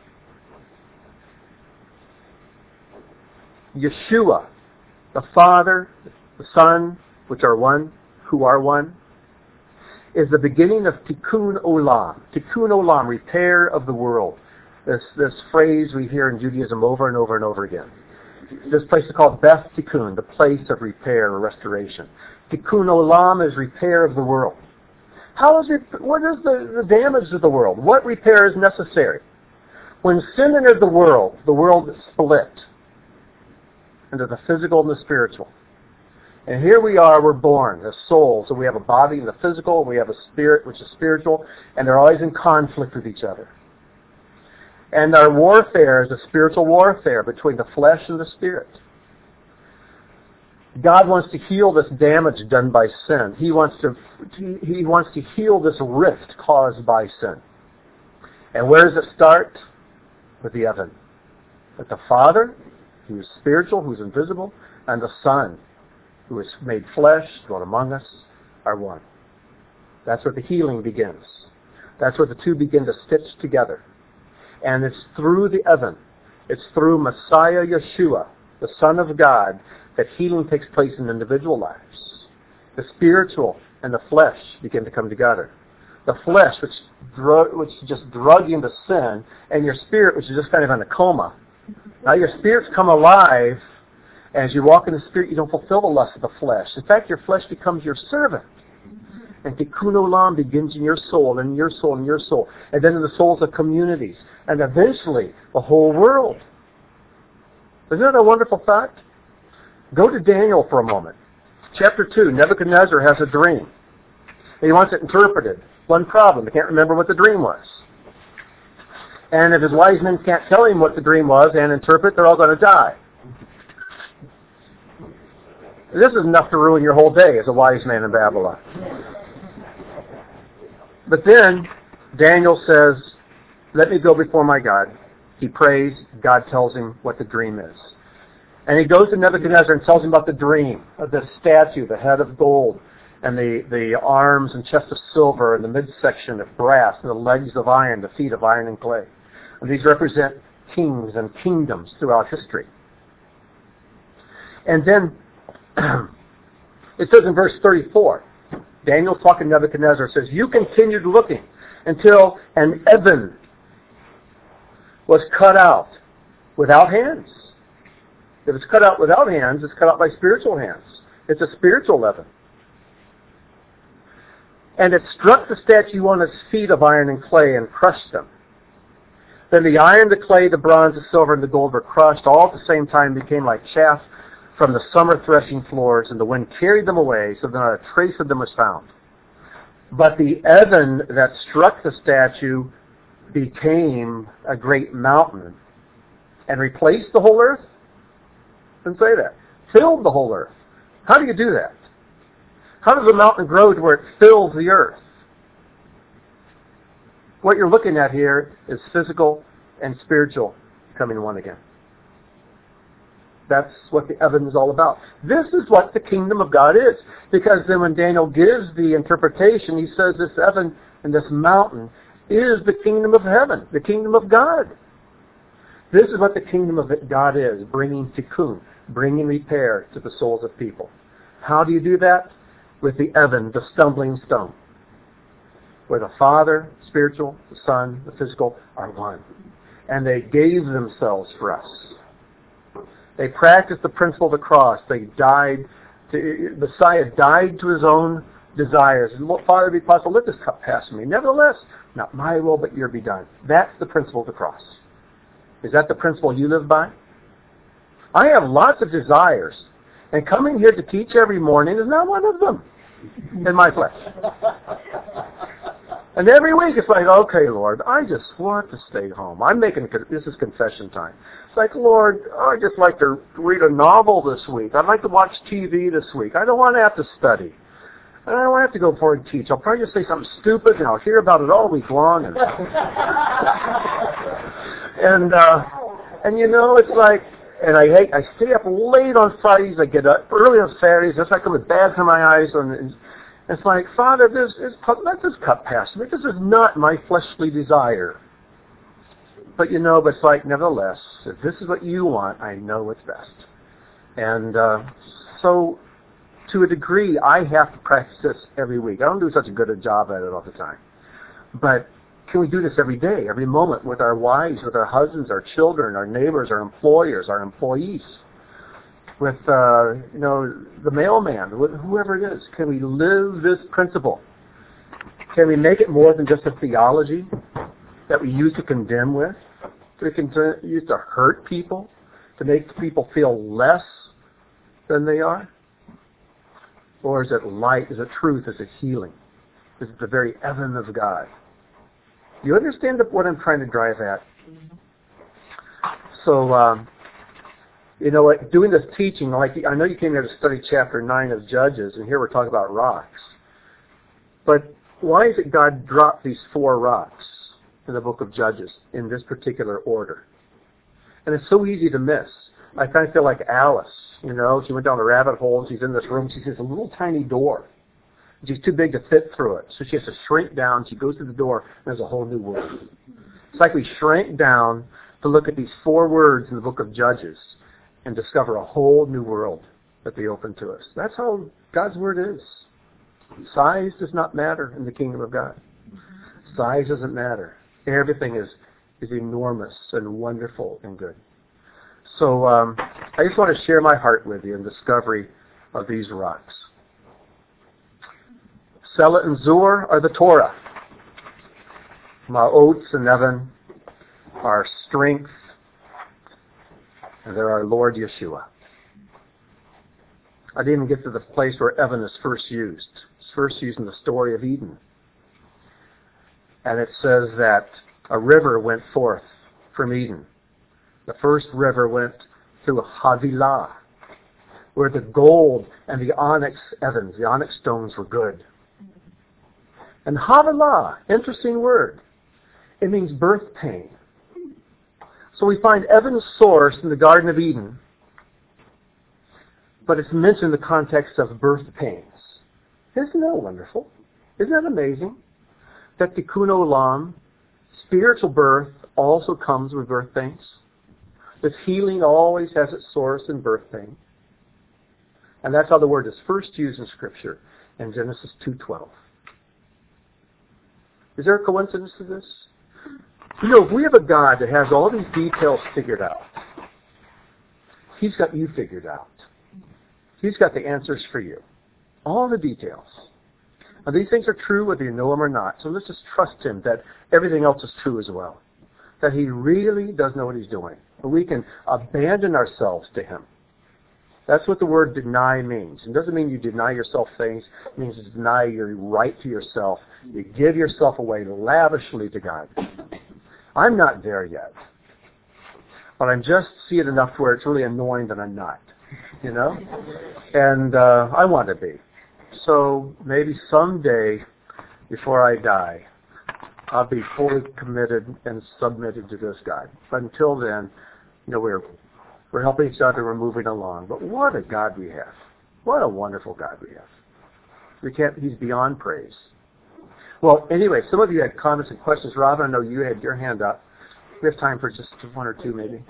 Yeshua, the Father, the Son, which are one, who are one, is the beginning of Tikkun Olam. Tikkun Olam, repair of the world. This phrase we hear in Judaism over and over and over again. This place is called Beth Tikkun, the place of repair or restoration. Tikkun Olam is repair of the world. What is the damage to the world? What repair is necessary? When sin entered the world is split into the physical and the spiritual. And here we are, we're born as souls. So we have a body in the physical, and we have a spirit which is spiritual, and they're always in conflict with each other. And our warfare is a spiritual warfare between the flesh and the spirit. God wants to heal this damage done by sin. He wants to heal this rift caused by sin. And where does it start? With the Evan. With the Father, who is spiritual, who is invisible, and the Son, who is made flesh, dwelt among us, are one. That's where the healing begins. That's where the two begin to stitch together. And it's through the Evan, it's through Messiah Yeshua, the Son of God, that healing takes place in individual lives. The spiritual and the flesh begin to come together. The flesh, which just drug you into sin, and your spirit, which is just kind of in a coma. Now your spirits come alive. As you walk in the Spirit, you don't fulfill the lust of the flesh. In fact, your flesh becomes your servant. And Tikkun Olam begins in your soul, and your soul, and your soul. And then in the souls of communities. And eventually, the whole world. Isn't that a wonderful fact? Go to Daniel for a moment. Chapter 2, Nebuchadnezzar has a dream. He wants it interpreted. One problem, he can't remember what the dream was. And if his wise men can't tell him what the dream was and interpret, they're all going to die. This is enough to ruin your whole day as a wise man in Babylon. But then Daniel says, let me go before my God. He prays. God tells him what the dream is. And he goes to Nebuchadnezzar and tells him about the dream of the statue, the head of gold, and the arms and chest of silver, and the midsection of brass, and the legs of iron, the feet of iron and clay. And these represent kings and kingdoms throughout history. And then it says in verse 34, Daniel talking to Nebuchadnezzar says, "You continued looking until an Eben was cut out without hands." If it's cut out without hands, it's cut out by spiritual hands. It's a spiritual Eben. "And it struck the statue on its feet of iron and clay and crushed them. Then the iron, the clay, the bronze, the silver, and the gold were crushed, all at the same time became like chaff from the summer threshing floors, and the wind carried them away, so that not a trace of them was found. But the Eben that struck the statue became a great mountain and replaced the whole earth." Didn't say that. Filled the whole earth. How do you do that? How does a mountain grow to where it fills the earth? What you're looking at here is physical and spiritual coming one again. That's what the Eben is all about. This is what the kingdom of God is. Because then when Daniel gives the interpretation, he says this Eben and this mountain is the kingdom of heaven, the kingdom of God. This is what the kingdom of God is, bringing tikkun, bringing repair to the souls of people. How do you do that? With the Eben, the stumbling stone, where the Father, spiritual, the Son, the physical, are one. And they gave themselves for us. They practiced the principle of the cross. They died. Messiah died to his own desires. Father, be possible, let this cup pass from me. Nevertheless, not my will, but your be done. That's the principle of the cross. Is that the principle you live by? I have lots of desires, and coming here to teach every morning is not one of them in my flesh. And every week it's like, okay, Lord, I just want to stay home. This is confession time. It's like, Lord, I'd just like to read a novel this week. I'd like to watch TV this week. I don't want to have to study. I don't want to have to go forward and teach. I'll probably just say something stupid, and I'll hear about it all week long. And you know, it's like, and I stay up late on Fridays. I get up early on Saturdays. That's like with bags in my eyes. And it's like, Father, let this cup pass me. This is not my fleshly desire. But you know, but it's like, nevertheless, if this is what you want, I know what's best. And so, to a degree, I have to practice this every week. I don't do such a good a job at it all the time. But can we do this every day, every moment, with our wives, with our husbands, our children, our neighbors, our employers, our employees, with the mailman, whoever it is? Can we live this principle? Can we make it more than just a theology that we use to condemn with? We can use to hurt people, to make people feel less than they are? Or is it light? Is it truth? Is it healing? Is it the very Eben of God? Do you understand what I'm trying to drive at? So, doing this teaching, I know you came here to study chapter 9 of Judges, and here we're talking about rocks. But why is it God dropped these 4 rocks in the book of Judges in this particular order? And it's so easy to miss. I kind of feel like Alice, she went down the rabbit hole, and she's in this room, she sees a little tiny door. She's too big to fit through it. So she has to shrink down. She goes to the door, and there's a whole new world. It's like we shrank down to look at these 4 words in the book of Judges and discover a whole new world that they open to us. That's how God's Word is. Size does not matter in the kingdom of God. Size doesn't matter. Everything is enormous and wonderful and good. So I just want to share my heart with you in discovery of these rocks. Selah and Zur are the Torah. Ma'ot and Eben are strength, and they're our Lord Yeshua. I didn't even get to the place where Eben is first used. It's first used in the story of Eden. And it says that a river went forth from Eden. The first river went through Havilah, where the gold and the onyx Ebens, the onyx stones, were good. And Havilah, interesting word. It means birth pain. So we find Evan's source in the Garden of Eden, but it's mentioned in the context of birth pains. Isn't that wonderful? Isn't that amazing? That tikkun olam, spiritual birth, also comes with birth pains. This healing always has its source in birth pain. And that's how the word is first used in Scripture in Genesis 2:12. Is there a coincidence to this? You know, if we have a God that has all these details figured out, He's got you figured out. He's got the answers for you. All the details. Now, these things are true whether you know Him or not. So let's just trust Him that everything else is true as well. That He really does know what He's doing. And we can abandon ourselves to Him. That's what the word deny means. It doesn't mean you deny yourself things. It means you deny your right to yourself. You give yourself away lavishly to God. I'm not there yet. But I'm just see it enough to where it's really annoying that I'm not. You know? And I want to be. So maybe someday, before I die, I'll be fully committed and submitted to this God. But until then, you know, we're helping each other, we're moving along. But what a God we have. What a wonderful God we have. He's beyond praise. Well, anyway, some of you had comments and questions. Robin, I know you had your hand up. We have time for just one or two, maybe.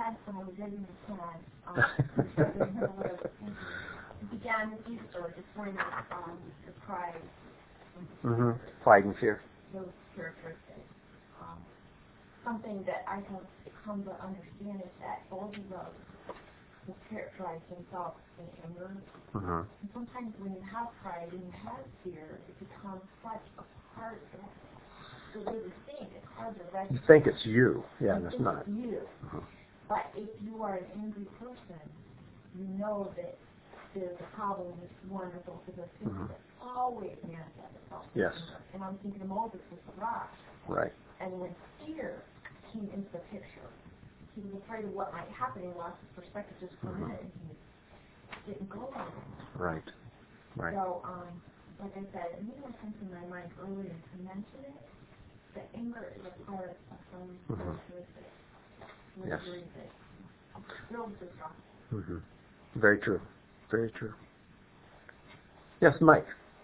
It began with Easter, just pointing out the pride. Pride and fear. Those characteristics. Something that I have come to understand is that Goldilocks has characterized himself in anger. And sometimes when you have pride and you have fear, it becomes such a part of the way you think. It's hard to recognize. You think it's you. Yeah, and it's not. It's you. But if you are an angry person, you know that there's a problem with one of those things that always manifests itself. Yes. And I'm thinking of Moses with the rock. Right. And when fear came into the picture, he was afraid of what might happen. He lost his perspective just for a minute, and he didn't go there. Right. Right. So, like I said, it made more sense in my mind earlier to mention it. The anger is a part of some characteristics. Yes. Real strong. Very true. Very true. Yes, Mike.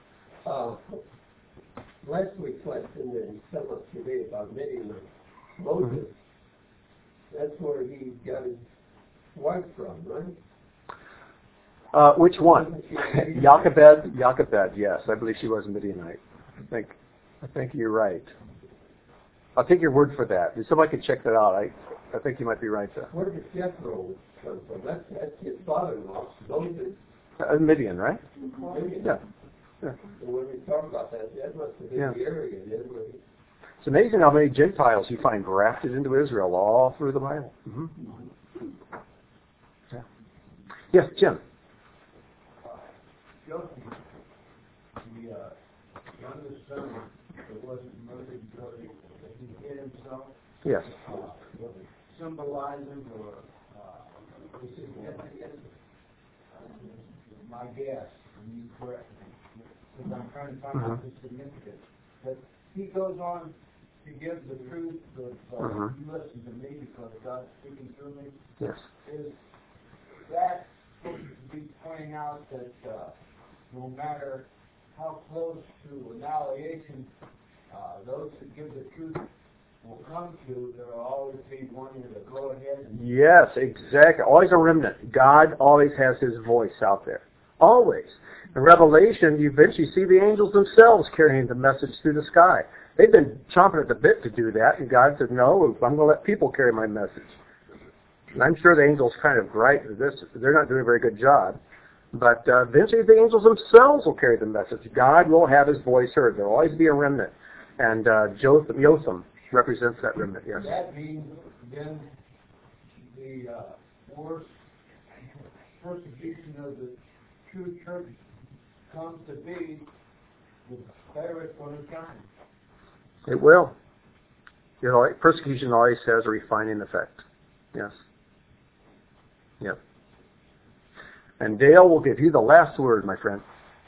Last week's lesson in Summer today about Midian, Moses, that's where he got his wife from, right? Which one? Jochebed, yes. I believe she was a Midianite. I think you're right. I'll take your word for that. If somebody could check that out, I think you might be right there. Where did Jethro come from? That's his father-in-law, Moses. Midian, right? Midian. Yeah. So when we talk about that must have been the area then. It's amazing how many Gentiles you find grafted into Israel all through the Bible. Yeah. Yes, Jim. Joseph, the youngest son that wasn't murdered because he hid himself. Yes. Symbolizing or the significance, my guess, and you correct me, because I'm trying to find out the significance. That he goes on to give the truth of you listen to me because God's speaking through me. Yes. Is that supposed to be pointing out that no matter how close to annihilation those that give the truth will come to, there will always be one to go ahead and... Yes, exactly. Always a remnant. God always has His voice out there. Always. In Revelation, you eventually see the angels themselves carrying the message through the sky. They've been chomping at the bit to do that, and God said, no, I'm going to let people carry my message. And I'm sure the angels kind of gripe at this. They're not doing a very good job. But eventually the angels themselves will carry the message. God will have His voice heard. There will always be a remnant. And Jotham represents that remnant, yes. That means then the worst persecution of the true church comes to be the better it's going to shine. It will. You know, persecution always has a refining effect. Yes. Yep. And Dale will give you the last word, my friend.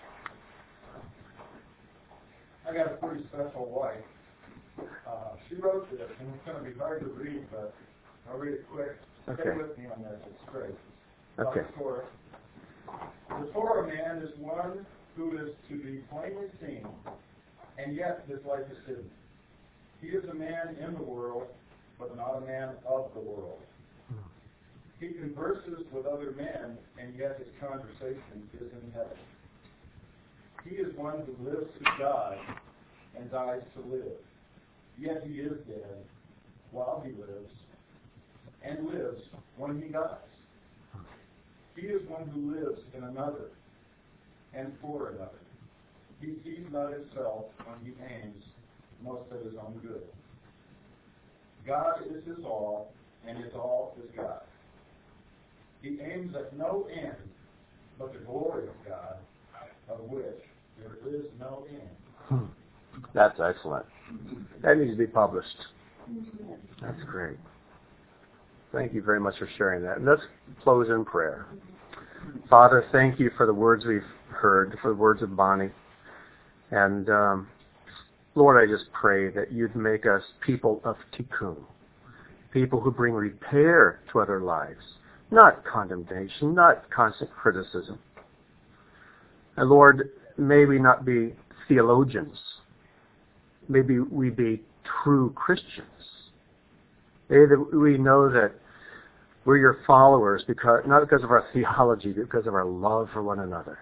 I got a pretty special wife. She wrote this, and it's going to be hard to read, but I'll read it quick. Okay. Stay with me on this. It's great. Okay. The Torah man is one who is to be plainly seen, and yet his life is hidden. He is a man in the world, but not a man of the world. He converses with other men, and yet his conversation is in heaven. He is one who lives to die and dies to live. Yet he is dead while he lives, and lives when he dies. He is one who lives in another and for another. He sees not himself when he aims most of his own good. God is his all, and his all is God. He aims at no end but the glory of God, of which there is no end. That's excellent. That needs to be published. That's great. Thank you very much for sharing that. Let's close in prayer. Father, thank you for the words we've heard, for the words of Bonnie. And Lord, I just pray that you'd make us people of tikkun, people who bring repair to other lives, not condemnation, not constant criticism. And Lord, may we not be theologians. Maybe we be true Christians. May we know that we're your followers, not because of our theology, but because of our love for one another.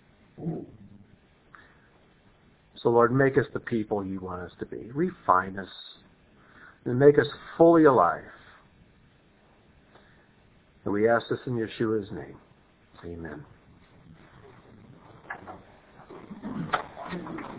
So Lord, make us the people you want us to be. Refine us and make us fully alive. And we ask this in Yeshua's name. Amen.